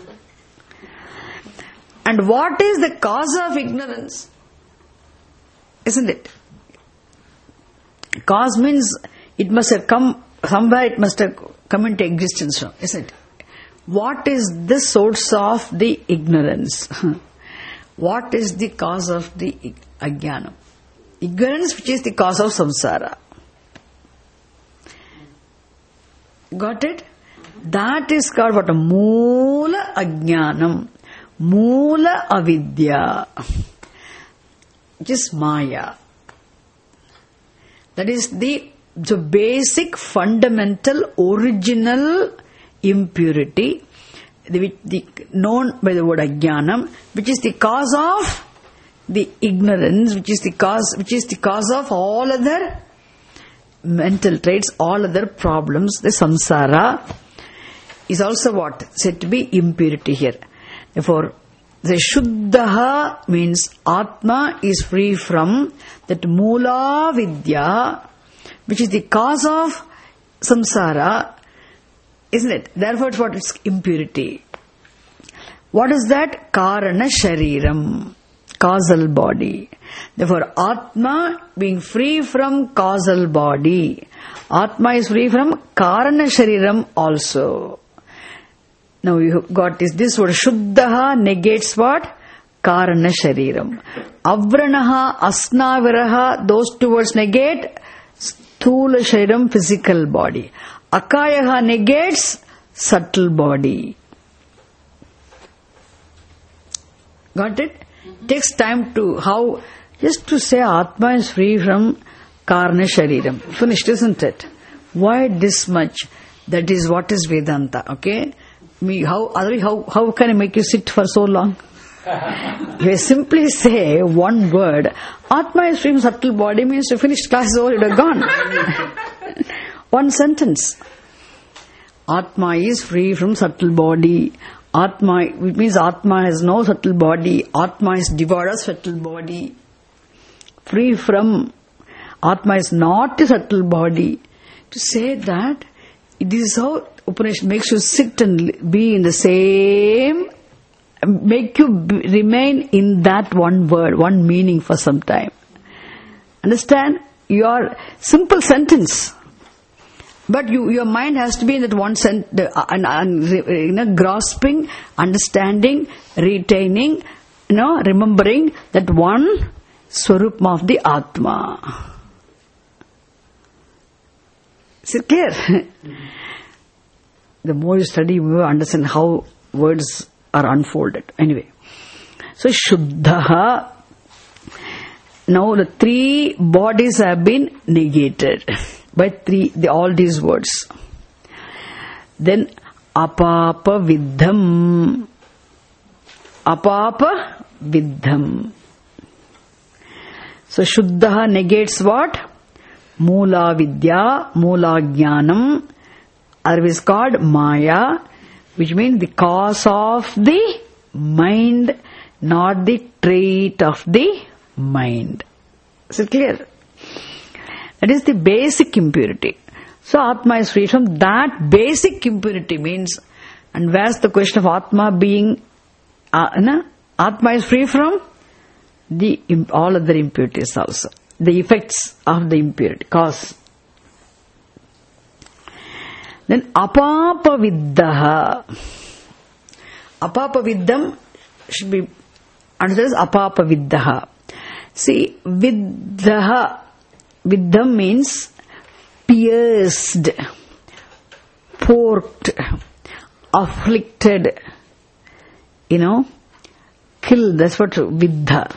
And what is the cause of ignorance? Isn't it? Cause means it must have come somewhere, it must have come into existence, isn't it? what is the source of the ignorance? What is the cause of the ajnanam? Ignorance, which is the cause of samsara. Got it? That is called what? Moola ajnanam. Moola avidya. Which is maya. That is the, the basic, fundamental, original impurity, the, the known by the word ajnanam, which is the cause of the ignorance, which is the cause, which is the cause of all other mental traits, all other problems. The samsara is also what? Said to be impurity here. Therefore, the Shuddha means Atma is free from that Moola Vidya, which is the cause of samsara, isn't it? Therefore, it's what? It's impurity. What is that? Karana Shariram, causal body. Therefore, Atma being free from causal body, Atma is free from Karana Shariram also. Now you got this. This word Shuddha negates what? Karana Shariram. Avranaha, Asnaviraha, those two words negate Sthula Shariram, physical body. Akayaha negates subtle body. Got it? Mm-hmm. Takes time to, how, just to say Atma is free from Karana Shariram. Finished, isn't it? Why this much? That is what is Vedanta, okay? Me, how, how, how can I make you sit for so long? You simply say one word, Atma is free from subtle body, means to finish class is over, you would have gone. One sentence. Atma is free from subtle body. Atma, which means Atma has no subtle body. Atma is devoid of subtle body. Free from. Atma is not a subtle body. To say that, it is how Upanishad makes you sit and be in the same, make you be, remain in that one word, one meaning for some time. Understand? Your simple sentence. But you, your mind has to be in that one sentence, uh, and, and, you know, grasping, understanding, retaining, you know, remembering that one Swarupam of the Atma. Is it clear? Mm-hmm. The more you study, you will understand how words are unfolded. Anyway. So, Shuddha. Now the three bodies have been negated by three, the, all these words. Then, Apapa Viddham. Apapa Viddham. So, Shuddha negates what? Moola Vidya, Moola Jnanam. Otherwise called Maya, which means the cause of the mind, not the trait of the mind. Is it clear? That is the basic impurity. So Atma is free from that basic impurity means, and where's the question of Atma being, uh, na? Atma is free from the all other impurities also. The effects of the impurity, cause. Then apapa viddaha. Apapa viddham should be understood as apapa viddaha. See, viddaha, viddham means pierced, forked, afflicted, you know, killed. That's what viddha.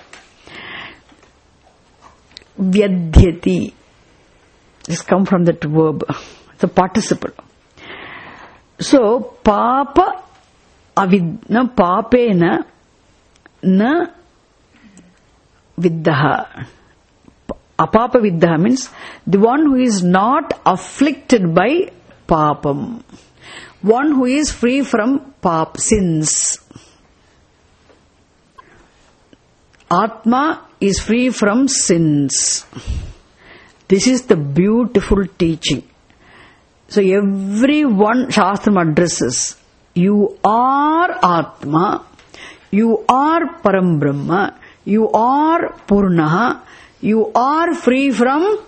Vyadhyati. It's come from that verb. It's a participle. So, papa avidna papena na viddaha. Apapa viddaha means the one who is not afflicted by papam. One who is free from pap, sins. Atma is free from sins. This is the beautiful teaching. So everyone Shastram addresses, you are Atma, you are Param Brahma, you are Purna, you are free from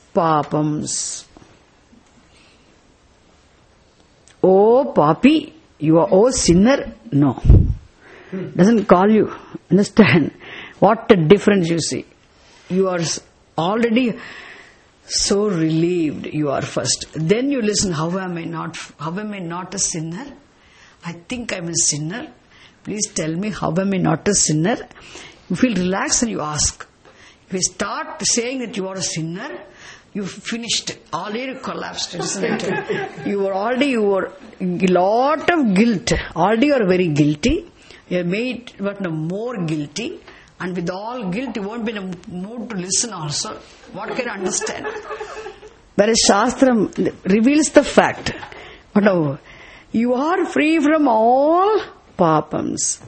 papams. Oh Papi, You are, oh sinner, no. Doesn't call you. Understand? What a difference you see. You are already so relieved you are first. Then you listen, how am I not, how am I not a sinner? I think I'm a sinner. Please tell me, how am I not a sinner? You feel relaxed and you ask. If you start saying that you are a sinner, you finished. Already you collapsed, isn't it? You were already, you were a lot of guilt. Already you are very guilty. You are made but no more guilty. And with all guilt, you won't be in a mood to listen also. What can you understand? Whereas Shastram reveals the fact. But no, you are free from all papams.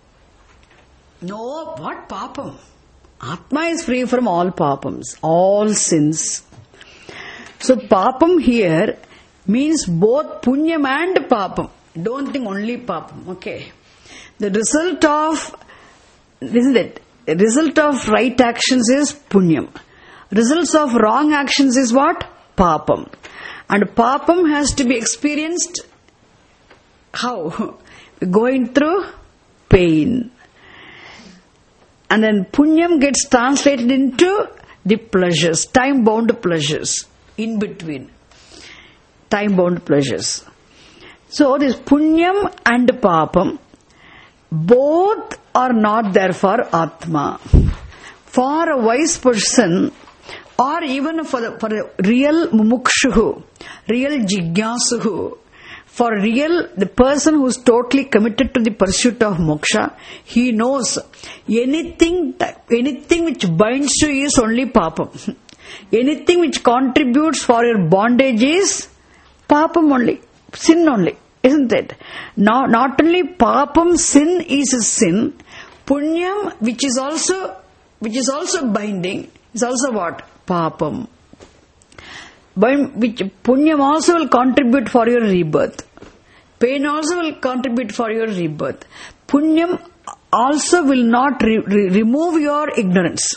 No, what papam? Atma is free from all papams, all sins. So papam here means both punyam and papam. Don't think only papam, okay? The result of, isn't it? The result of right actions is punyam. Results of wrong actions is what? Papam. And papam has to be experienced how? Going through pain. And then punyam gets translated into the pleasures, time-bound pleasures, in between. Time-bound pleasures. So this punyam and papam, both are not there for Atma. For a wise person, or even for, the, for a real mumukshu, real jigyasuhu, for real, the person who is totally committed to the pursuit of moksha, he knows anything, anything which binds you is only papam. Anything which contributes for your bondage is papam only, sin only, isn't it? Not, not only papam, sin is a sin, punyam, which is also, which is also binding, is also what? Papam. Which punyam also will contribute for your rebirth. Pain also will contribute for your rebirth. Punyam also will not re- re- remove your ignorance.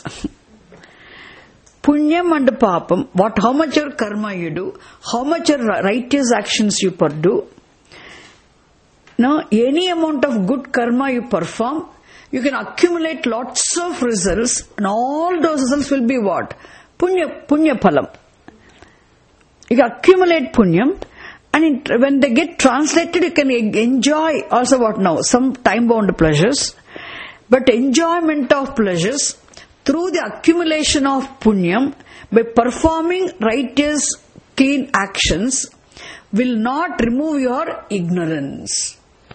Punyam and papam, what, how much your karma you do, how much your righteous actions you do. Now, any amount of good karma you perform, you can accumulate lots of results, and all those results will be what? Punya, punya phalam. You can accumulate punyam, and it, when they get translated, you can enjoy also what now? Some time-bound pleasures. But enjoyment of pleasures through the accumulation of punyam by performing righteous, clean actions will not remove your ignorance.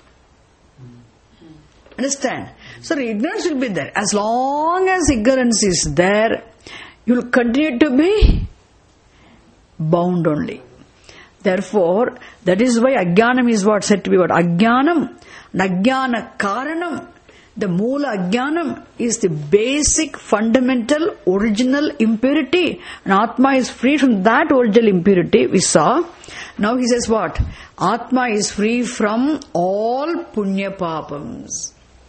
Understand? So the ignorance will be there. As long as ignorance is there, you will continue to be bound only. Therefore, that is why ajnanam is what said to be what? Ajnanam, ajnana karanam. The moola ajnanam is the basic, fundamental, original impurity. And Atma is free from that original impurity, we saw. Now he says what? Atma is free from all punya papams.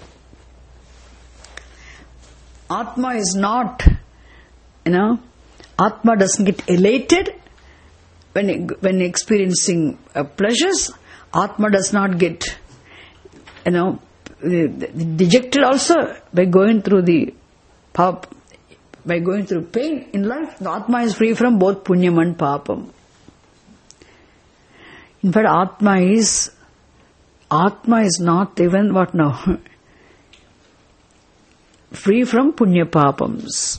Atma is not, you know, Atma doesn't get elated when when experiencing uh, pleasures. Atma does not get, you know, dejected also by going through the by going through pain in life. The Atma is free from both punyam and papam. In fact, Atma is Atma is not even what now? Free from punya papams.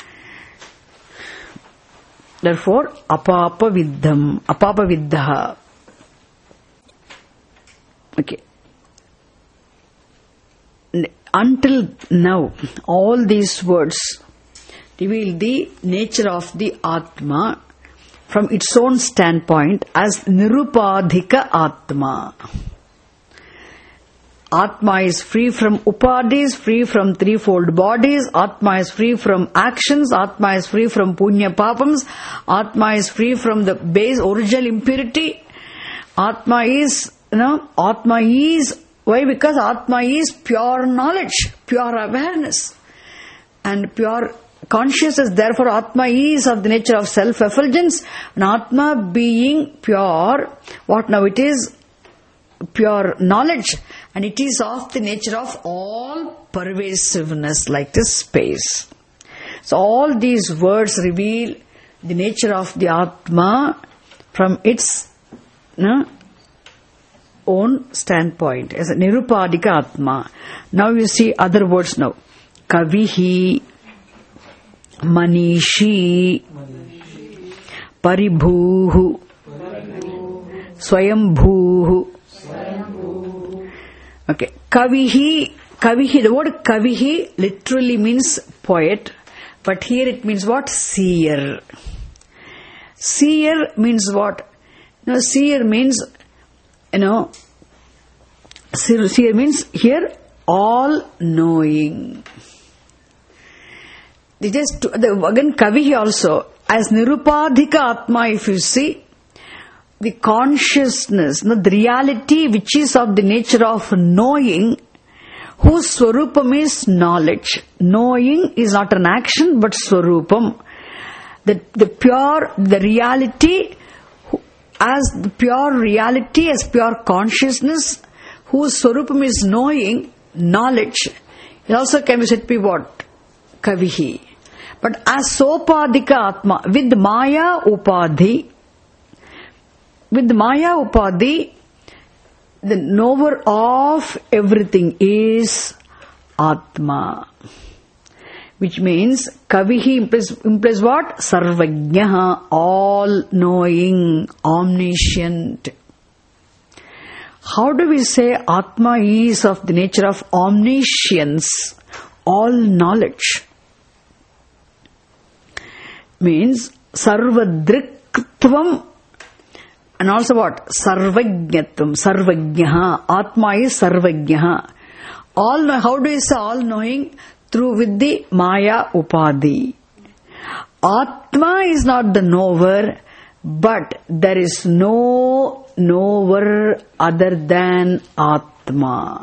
Therefore, apapa viddham, apapa viddha. Okay. Until now, all these words reveal the nature of the Atma from its own standpoint as nirupadhika Atma. Atma is free from upadis, free from threefold bodies. Atma is free from actions. Atma is free from punya papams. Atma is free from the base original impurity. Atma is, you know, Atma is, why? Because Atma is pure knowledge, pure awareness, and pure consciousness. Therefore, Atma is of the nature of self-effulgence. And Atma being pure, what now it is? pure knowledge, and it is of the nature of all pervasiveness, like this space. So all these words reveal the nature of the Atma from its no, own standpoint as a Nirupadika Atma. Now you see other words now. Kavihi, Manishi, Paribhuhu, Swayambhuhu. Okay. Kavihi, Kavihi, the word Kavihi literally means poet, but here it means what? Seer. Seer means what? You know, seer means, you know, seer, seer means here all knowing. It is to, the, again Kavihi also, as Nirupadhika Atma, if you see, the consciousness, no, the reality which is of the nature of knowing, whose Swarupam is knowledge. Knowing is not an action but Swarupam. The, the pure, the reality, as the pure reality, as pure consciousness, whose Swarupam is knowing, knowledge. It also can be said to be what? Kavihi. But as Sopadika Atma, with Maya Upadhi, with Maya Upadhi, the knower of everything is Atma. Which means, Kavihi implies, implies what? Sarvajnaha, all knowing, omniscient. How do we say Atma is of the nature of omniscience, all knowledge? Means, Sarvadriktvam, and also what? Sarvajnatvam, Sarvajnaha. Atma is Sarvajnaha. All, how do you say all knowing? Through with the Maya Upadhi. Atma is not the knower, but there is no knower other than Atma.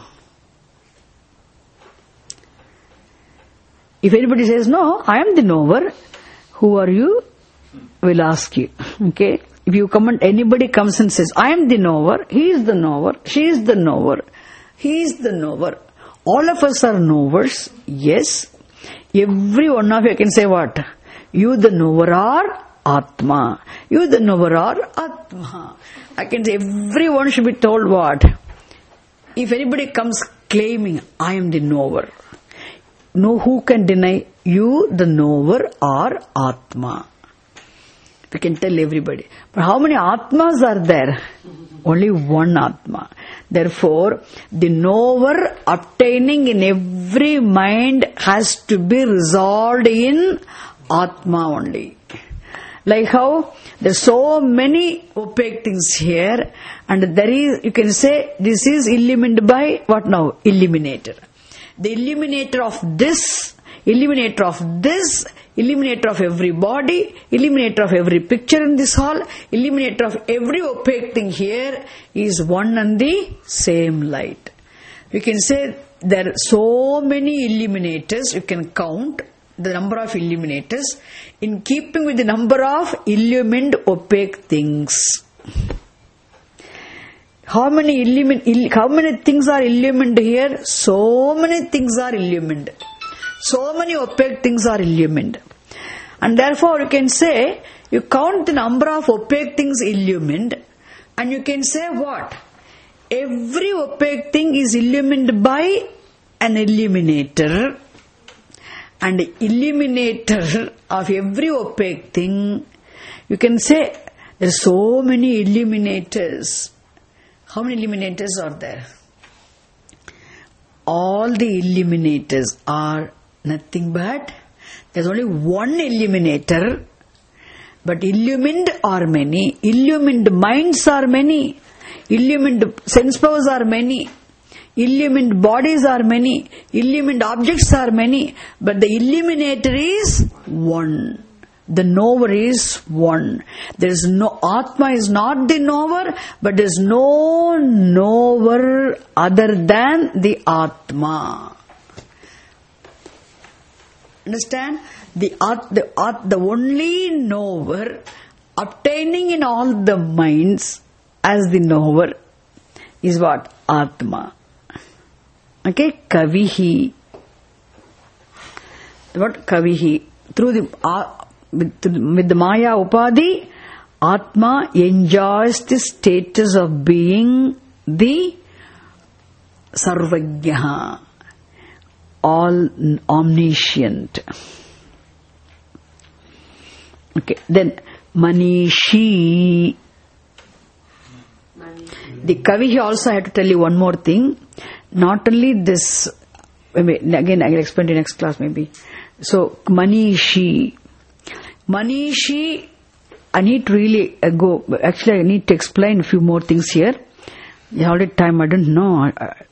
If anybody says, no, I am the knower, who are you? We'll ask you. Okay? If you come and anybody comes and says, I am the knower, he is the knower, she is the knower, he is the knower. All of us are knowers, yes. Every one of you can say what? You the knower are Atma. You the knower are Atma. I can say everyone should be told what? If anybody comes claiming, I am the knower, no, who can deny? You the knower are Atma. We can tell everybody. But how many Atmas are there? Only one Atma. Therefore, the knower obtaining in every mind has to be resolved in Atma only. Like how there's so many opaque things here, and there is, you can say, this is illumined by what now? Illuminator. The illuminator of this, illuminator of this, illuminator of every body, illuminator of every picture in this hall, illuminator of every opaque thing here is one and the same light. You can say there are so many illuminators, you can count the number of illuminators in keeping with the number of illumined opaque things. How many illumin, how many things are illumined here? So many things are illumined. So many opaque things are illumined. And therefore you can say, you count the number of opaque things illumined, and you can say what? Every opaque thing is illumined by an illuminator, and the illuminator of every opaque thing, you can say there are so many illuminators. How many illuminators are there? All the illuminators are nothing but, there's only one illuminator, but illumined are many, illumined minds are many, illumined sense powers are many, illumined bodies are many, illumined objects are many, but the illuminator is one. The knower is one. There is no, Atma is not the knower, but there is no knower other than the Atma. Understand? The, the, the only knower obtaining in all the minds as the knower is what? Atma. Okay, Kavihi. What? Kavihi. Through the, uh, with, with the Maya Upadhi, Atma enjoys the status of being the Sarvajnaha, all omniscient. Okay, then Manishi. The Kavihi also, I have to tell you one more thing. Not only this, again I will explain in next class maybe. So, Manishi. Manishi, I need to really uh, go, actually I need to explain a few more things here. Already time, I don't know.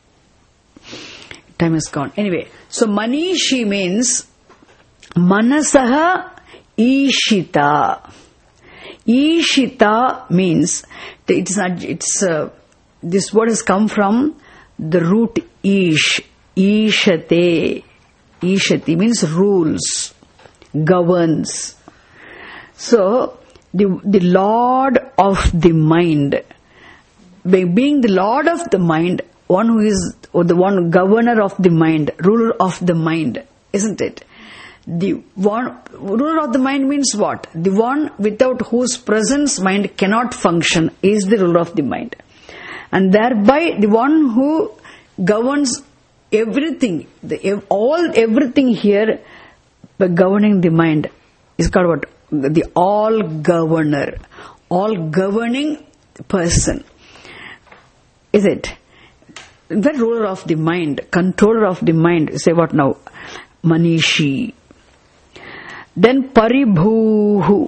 Time is gone. Anyway, so Manishi means Manasaha Ishita. Ishita means, it's not, it's, uh, this word has come from the root Ish. Ishate. Ishati means rules, governs. So, the, the Lord of the mind, by being the Lord of the mind, one who is, or the one governor of the mind, ruler of the mind, isn't it? The one, ruler of the mind means what? The one without whose presence mind cannot function is the ruler of the mind. And thereby the one who governs everything, the, all everything here, by governing the mind, is called what? The all governor, all governing person. Is it? The ruler of the mind, controller of the mind. Say what now? Manishi. Then Paribhuhu.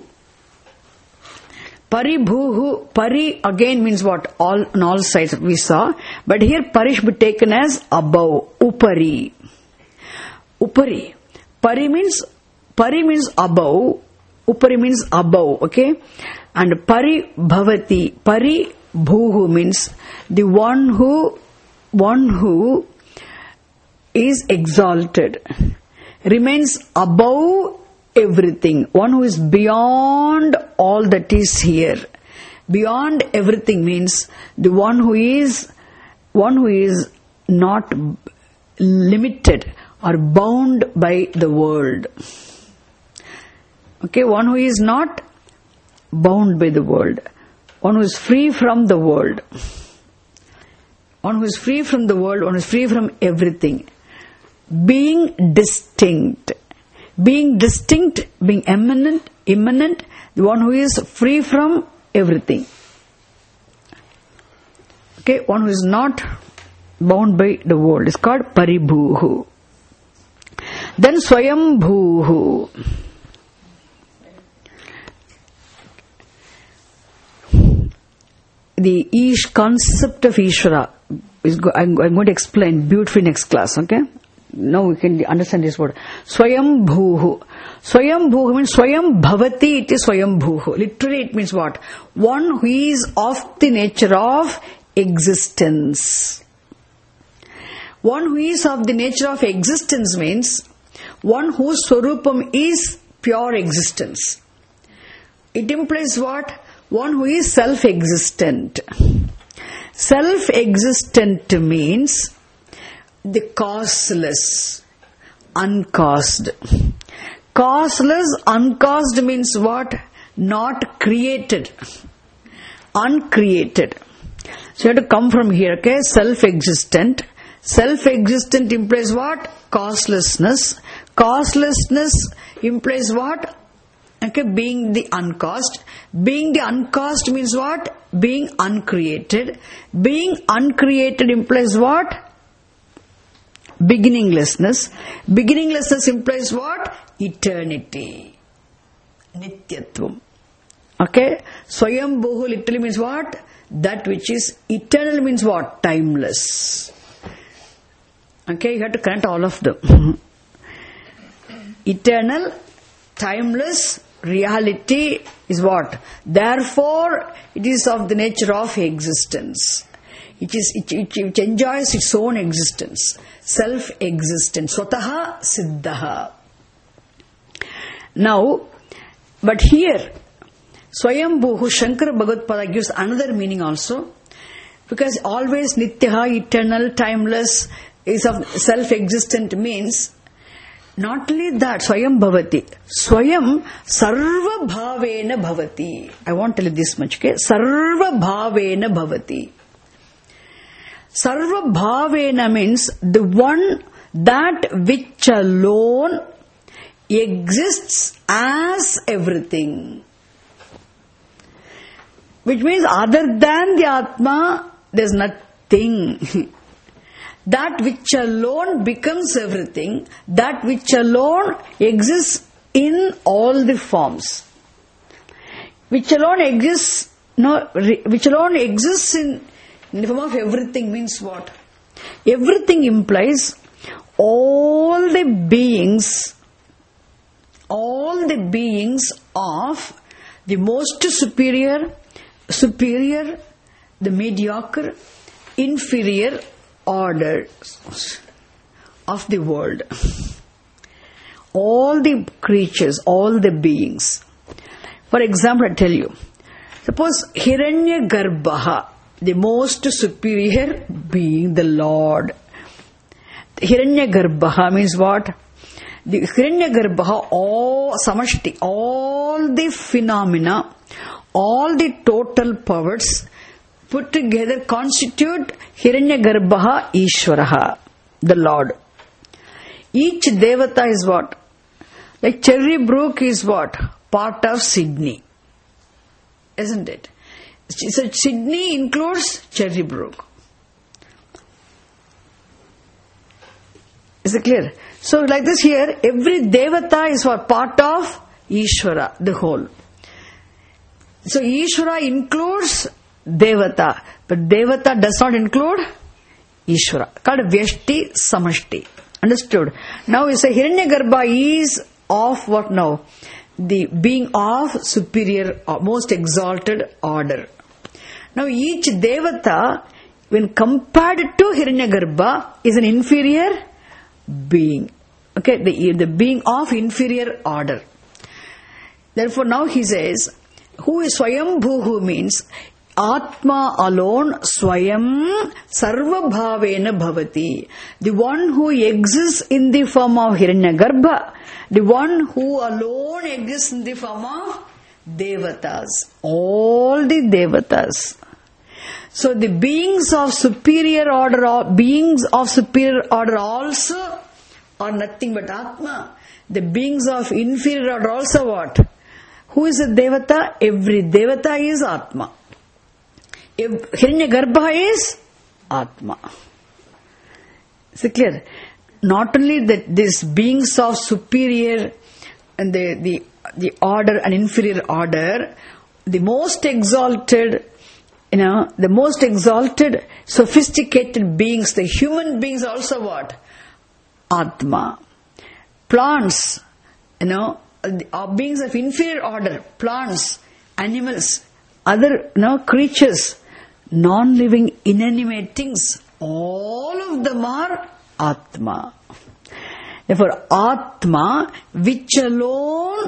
Paribhuhu. Pari again means what? All on all sides we saw. But here Pari should be taken as above. Upari. Upari. Pari means Pari means above. Upari means above. Okay? And Pari Bhavati. Pari Bhuhu means the one who one who is exalted, remains above everything, one who is beyond all that is here. Beyond everything means the one who is one who is not limited or bound by the world. Okay, one who is not bound by the world, one who is free from the world. One who is free from the world, one who is free from everything. Being distinct. Being distinct, being eminent, immanent, the one who is free from everything. Okay, one who is not bound by the world is called Paribhuhu. Then Swayambhuhu. The Ish concept of Ishvara is go, I'm, I'm going to explain beautifully next class, okay? Now we can understand this word. Swayambhuhu. Swayambhuhu means Swayam Bhavati, it is Swayambhuhu. Literally it means what? One who is of the nature of existence. One who is of the nature of existence means one whose Swarupam is pure existence. It implies what? One who is self-existent. Self-existent means the causeless, uncaused. Causeless, uncaused means what? Not created. Uncreated. So you have to come from here, okay? Self-existent. Self-existent implies what? Causelessness. Causelessness implies what? Okay, being the uncaused. Being the uncaused means what? Being uncreated. Being uncreated implies what? Beginninglessness. Beginninglessness implies what? Eternity. Nityatvam. Okay? Swayambhuhu literally means what? That which is eternal means what? Timeless. Okay, you have to connect all of them. Eternal, timeless, reality is what? Therefore, it is of the nature of existence. It is it, it, it enjoys its own existence. Self-existence. Swataha siddhaha. Now, but here, Swayambhuhu, Shankara Bhagavad Pada gives another meaning also. Because always Nityaha, eternal, timeless, is of self-existent means, not only that, Swayam Bhavati. Swayam Sarva Bhavena Bhavati. I want to tell you this much, okay? Sarva Bhavena Bhavati. Sarva Bhavena means the one that which alone exists as everything. Which means other than the Atma, there's nothing. That which alone becomes everything, that which alone exists in all the forms. Which alone exists, no, which alone exists in, in the form of everything means what? Everything implies all the beings, all the beings of the most superior, superior, the mediocre, inferior order of the world. All the creatures, all the beings. For example, I tell you, suppose Hiranya Garbha, the most superior being, the Lord. Hiranya Garbha means what? The Hiranya Garbha, all samashti, all the phenomena, all the total powers put together constitute Hiranyagarbha Ishwaraha, the Lord. Each Devata is what? Like Cherry Brook is what? Part of Sydney. Isn't it? So Sydney includes Cherry Brook. Is it clear? So like this here, every Devata is what? Part of Ishwara, the whole. So Ishwara includes Devata, but Devata does not include Ishvara. Called Vyashti Samashti. Understood? Now we say Hiranyagarbha is of what now? The being of superior, most exalted order. Now each Devata, when compared to Hiranyagarbha, is an inferior being. Okay, the, the being of inferior order. Therefore now he says, who is Swayambhuhu means Atma alone, Swayam Sarva Bhavena Bhavati. The one who exists in the form of Hiranyagarbha, the one who alone exists in the form of Devatas. All the Devatas. So the beings of superior order, beings of superior order also are nothing but Atma. The beings of inferior order also what? Who is a Devata? Every Devata is Atma. Hiranyagarbha is Atma. Is it clear? Not only that these beings of superior and the, the, the order and inferior order, the most exalted, you know, the most exalted, sophisticated beings, the human beings also what? Atma. Plants, you know, are beings of inferior order, plants, animals, other, you know, creatures, non-living inanimate things, all of them are Atma. Therefore, Atma, which alone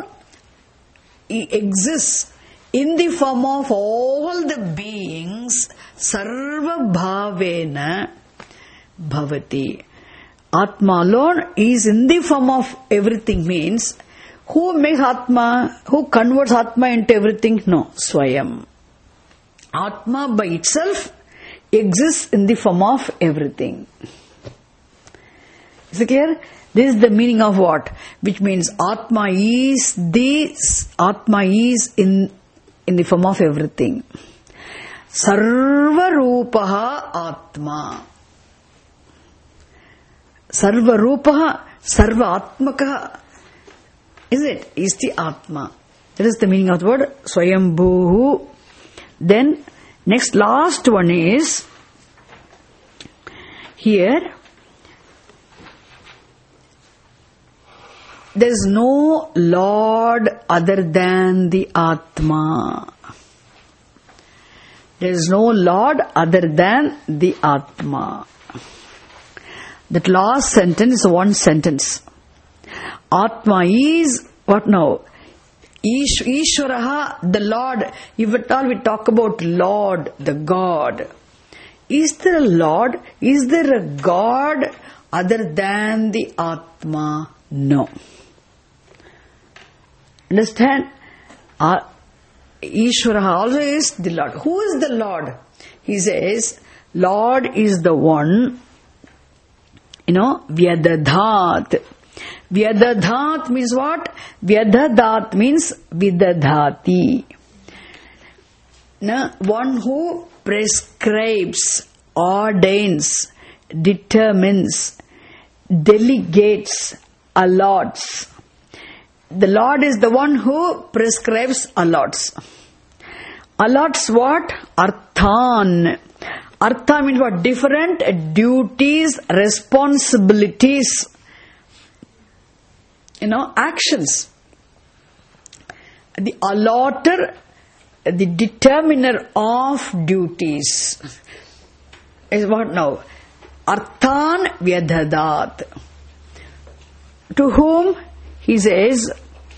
exists in the form of all the beings, Sarva Bhavena Bhavati. Atma alone is in the form of everything means, who makes Atma, who converts Atma into everything? No, Swayam. Atma by itself exists in the form of everything. Is it clear? This is the meaning of what? Which means Atma is the, Atma is in, in the form of everything. Sarva Rupaha Atma. Sarva Rupaha, Sarva Atmakaha. Is it? Is the Atma. That is the meaning of the word Swayambhuhu. Then, next last one is, here, there is no Lord other than the Atma. There is no Lord other than the Atma. That last sentence is one sentence. Atma is, what now? Ish, Ishwaraha, the Lord. If at all we talk about Lord, the God, Is there a Lord? Is there a God other than the Atma? No. Understand? Uh, Ishvara also is the Lord. Who is the Lord? He says, Lord is the one, you know, Vyadadhat. Vyadadhat means what? Vyadadhat means Vidadhati. Now, one who prescribes, ordains, determines, delegates, allots. The Lord is the one who prescribes, allots. Allots what? Arthan. Artha means what? Different duties, responsibilities, you know, actions. The allotter, the determiner of duties is what now? Arthan Vyadhadat. To whom? He says,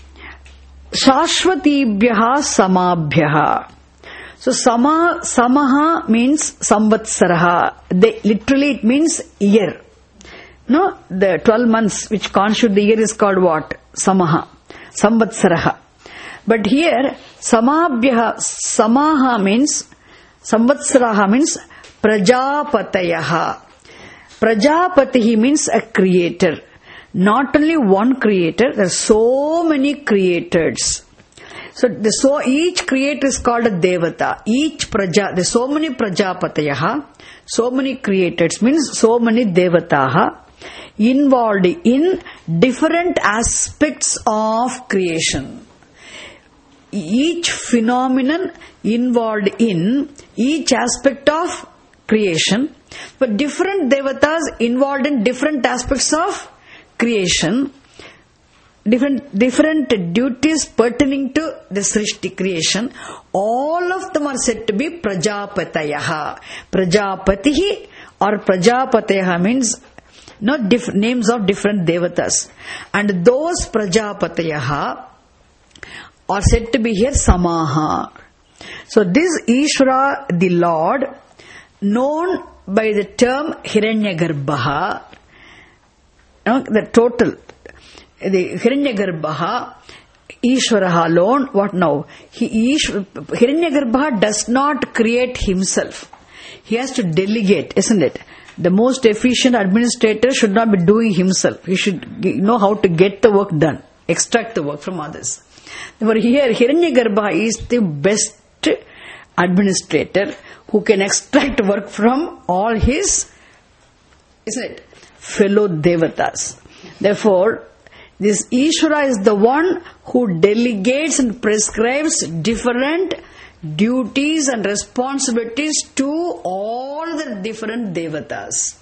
Shashvatibhyaha Samabhyaha. So Sama, Samaha means Samvatsaraha. They, literally it means year. No, the twelve months which constitute the year is called what? Samaha. Samvatsaraha. But here, Samabhyaha, Samaha means, Samvatsaraha means Prajapatayaha. Prajapatihi means a creator. Not only one creator, there are so many creators. So, the, so each creator is called a Devata. Each Praja, there are so many Prajapatayaha, so many creators, means so many Devataha, involved in different aspects of creation. Each phenomenon involved in each aspect of creation, but different Devatas involved in different aspects of creation, different different duties pertaining to the Srishti creation, all of them are said to be Prajapatayaha. Prajapatihi or Prajapatayaha means not diff- names of different Devatas. And those Prajapatayaha are said to be here Samaha. So this Ishvara, the Lord, known by the term Hiranyagarbha, the total, the Hiranyagarbha, Ishvaraha alone, what now? He, Ish, Hiranyagarbha does not create himself. He has to delegate, isn't it? The most efficient administrator should not be doing himself. He should know how to get the work done, extract the work from others. Therefore here, Hiranyagarbha is the best administrator who can extract work from all his, isn't it, fellow Devatas. Therefore, this Ishvara is the one who delegates and prescribes different duties and responsibilities to all the different Devatas.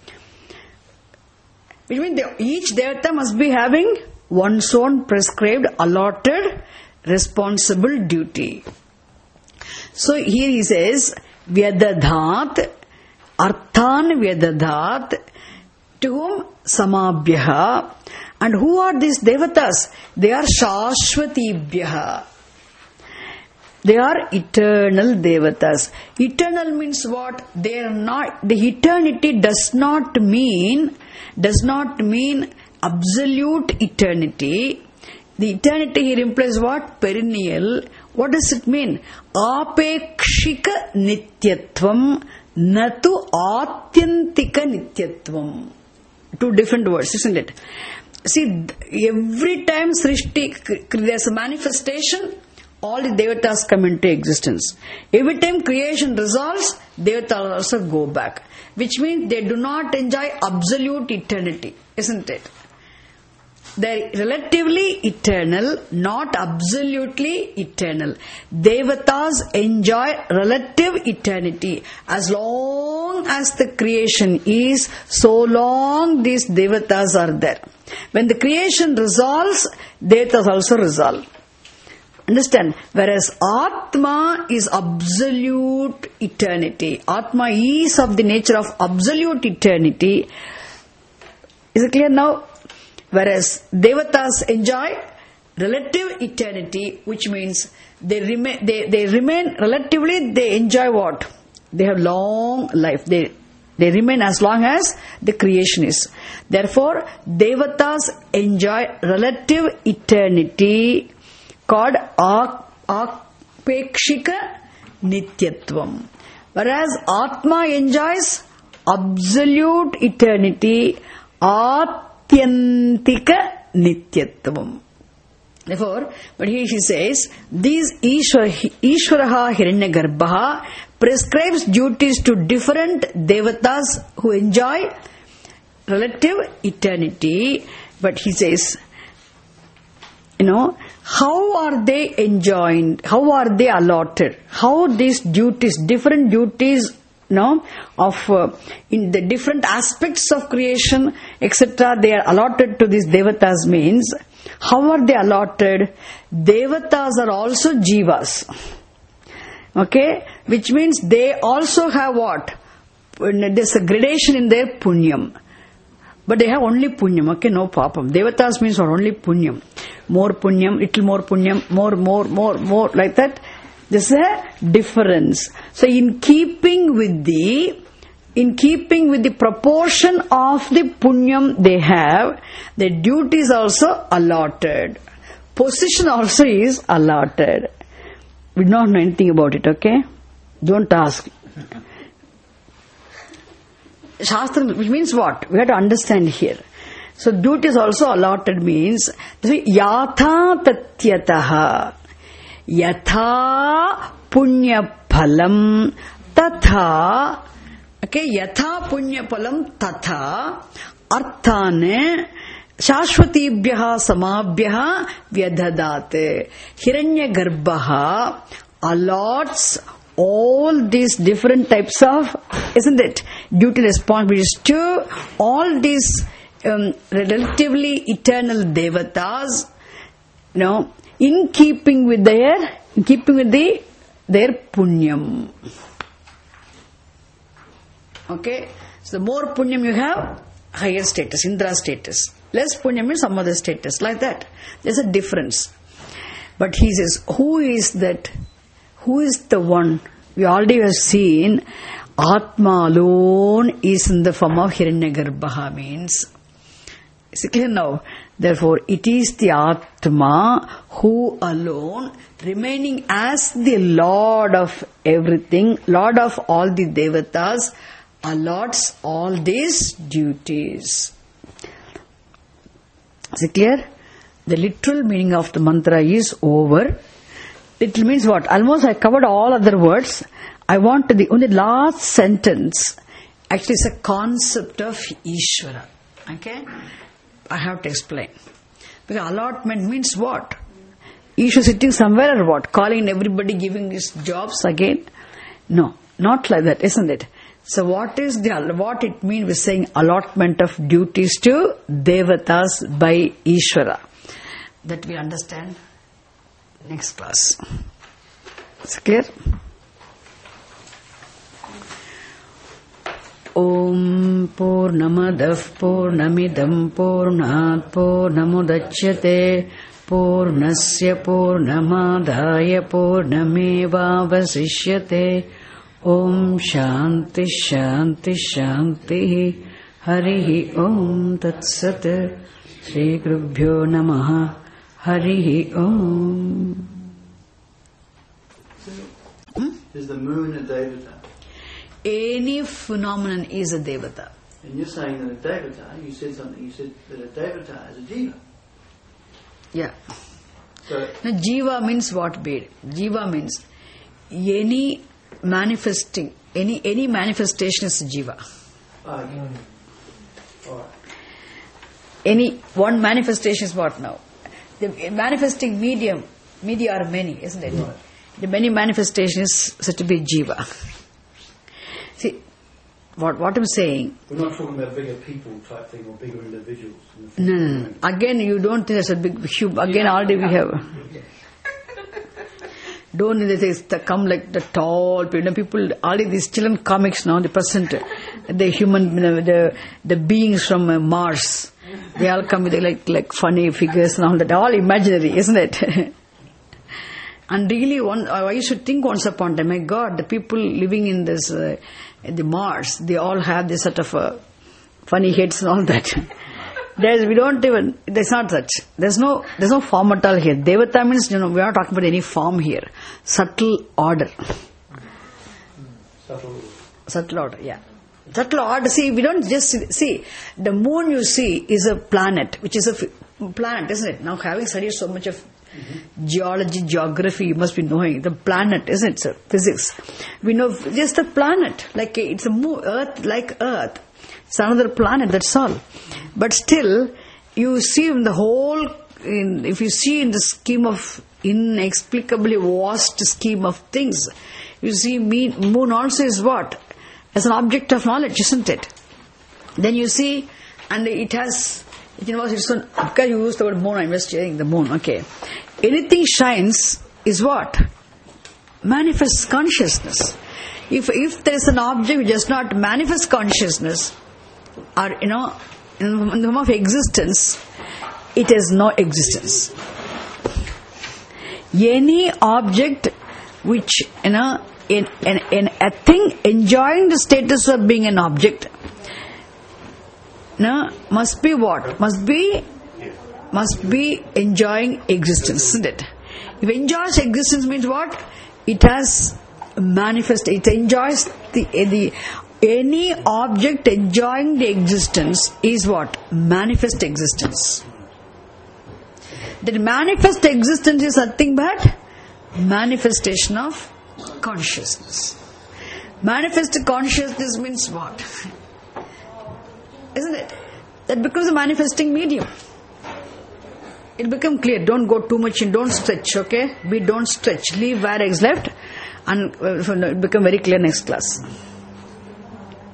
Which means they, each Devata must be having one's own prescribed, allotted, responsible duty. So here he says, Vyadadhat, Arthan Vyadadhat, to whom Samabhyaha. And who are these Devatas? They are Shashvatibhyaha. They are eternal Devatas. Eternal means what? They are not, the eternity does not mean, does not mean absolute eternity. The eternity here implies what? Perennial. What does it mean? Apekshika nityatvam natu atyantika nityatvam. Two different words, isn't it? See, every time Srishti, there's a manifestation, all the Devatas come into existence. Every time creation resolves, Devatas also go back. Which means they do not enjoy absolute eternity, isn't it? They are relatively eternal, not absolutely eternal. Devatas enjoy relative eternity. As long as the creation is, so long these Devatas are there. When the creation resolves, Devatas also resolve. Understand? Whereas Atma is absolute eternity. Atma is of the nature of absolute eternity. Is it clear now? Whereas Devatas enjoy relative eternity, which means they remain, they, they remain relatively, they enjoy what? They have long life. They they remain as long as the creation is. Therefore, Devatas enjoy relative eternity called Apekshika Nityatvam. Whereas Atma enjoys absolute eternity, Atyantika Nityatvam. Therefore, but here she says, these Ishvara, Ishvaraha Hiranyagarbhaha prescribes duties to different devatas who enjoy relative eternity. But he says, you know, how are they enjoined? How are they allotted? How these duties, different duties, you know, of uh, in the different aspects of creation, et cetera, they are allotted to these devatas means, how are they allotted? Devatas are also jivas. Okay? Which means they also have what? There's a gradation in their punyam. But they have only punyam, okay? No papam. Devatas means are only punyam. More punyam, little more punyam, more, more, more, more, like that. This is a difference. So in keeping with the In keeping with the proportion of the punyam they have, the duty is also allotted. Position also is allotted. We don't know anything about it, okay? Don't ask. Shastra, which means what? We have to understand here. So duty is also allotted means, yatha tatyataha, yatha punya phalam, tatha. Okay, yatha punya palam tatha arthane shashvatibhyaha samabhyaha vyadhadate. Hiranyagarbhaha allots all these different types of, isn't it, duty responsibilities to all these um, relatively eternal devatas, you know, in keeping with their, in keeping with the, their punyam. Okay, so the more punyam you have, higher status, Indra status. Less punyam means some other status, like that. There's a difference. But he says, who is that? Who is the one? We already have seen Atma alone is in the form of Hiranyagarbha means. Is it clear now? Therefore, it is the Atma who alone, remaining as the Lord of everything, Lord of all the Devatas, allots all these duties. Is it clear? The literal meaning of the mantra is over. It means what? Almost I covered all other words. I want to the only last sentence. Actually, it's a concept of Ishvara. Okay? I have to explain. Because allotment means what? Ishvara sitting somewhere or what? Calling everybody, giving his jobs again? No, not like that, isn't it? So what is the, what it means with saying allotment of duties to Devatas by Ishvara? That we understand next class. Is it clear? Om Purnamadah Purnamidam Purnat Purnamudachyate Purnasya Purnamadaya Purnameva Vasishyate. Om Shanti Shanti Shanti Harihi Om Tat Sat Shri Gurubhyo Namaha Harihi Om. Hmm? Is the moon a devata? Any phenomenon is a devata. And you're saying that a devata, you said something, you said that a devata is a jiva. Yeah. So, now, jiva means what, Bede? Jiva means any manifesting, any any manifestation is jiva. oh, okay. All right. Any one manifestation is what now? The manifesting medium, media are many, isn't it? Right. The many manifestations is said to be jiva. See, what what I'm saying. We're not talking about bigger people type thing or bigger individuals. No, no, no. Again, you don't think there's a big cube. Again, yeah. already we have. Don't they say come like the tall people. People, all these children comics now, they present the human, the the beings from Mars. They all come with like like funny figures and all that. All imaginary, isn't it? And really, one, I used to think once upon a time, my God, the people living in this, uh, the Mars, they all have this sort of uh, funny heads and all that. There's, we don't even, there's not such. There's no, there's no form at all here. Devata means, you know, we're not talking about any form here. Subtle order. Subtle. Subtle order, yeah. Subtle order, see, we don't just see, see, the moon you see is a planet, which is a f- planet, isn't it? Now, having studied so much of mm-hmm. geology, geography, you must be knowing the planet, isn't it, sir? Physics. We know just a planet, like a, it's a moon, Earth, like Earth. It's another planet, that's all. But still, you see in the whole, in, if you see in the scheme of inexplicably vast scheme of things, you see mean, moon also is what? As an object of knowledge, isn't it? Then you see, and it has, it involves its own, because you use the word moon, I'm just saying the moon, okay. Anything shines is what? Manifests consciousness. If if there is an object which does not manifest consciousness, or, you know, in the form of existence, it has no existence. Any object which, you know, in, in, in a thing enjoying the status of being an object, no, must be what? Must be, must be enjoying existence, isn't it? If enjoys existence means what? It has manifest, it enjoys the, the, any object enjoying the existence is what? Manifest existence. That manifest existence is nothing but manifestation of consciousness. Manifest consciousness means what? Isn't it? That becomes a manifesting medium. It becomes clear. Don't go too much in, don't stretch, okay? We don't stretch. Leave where is left and it will become very clear next class.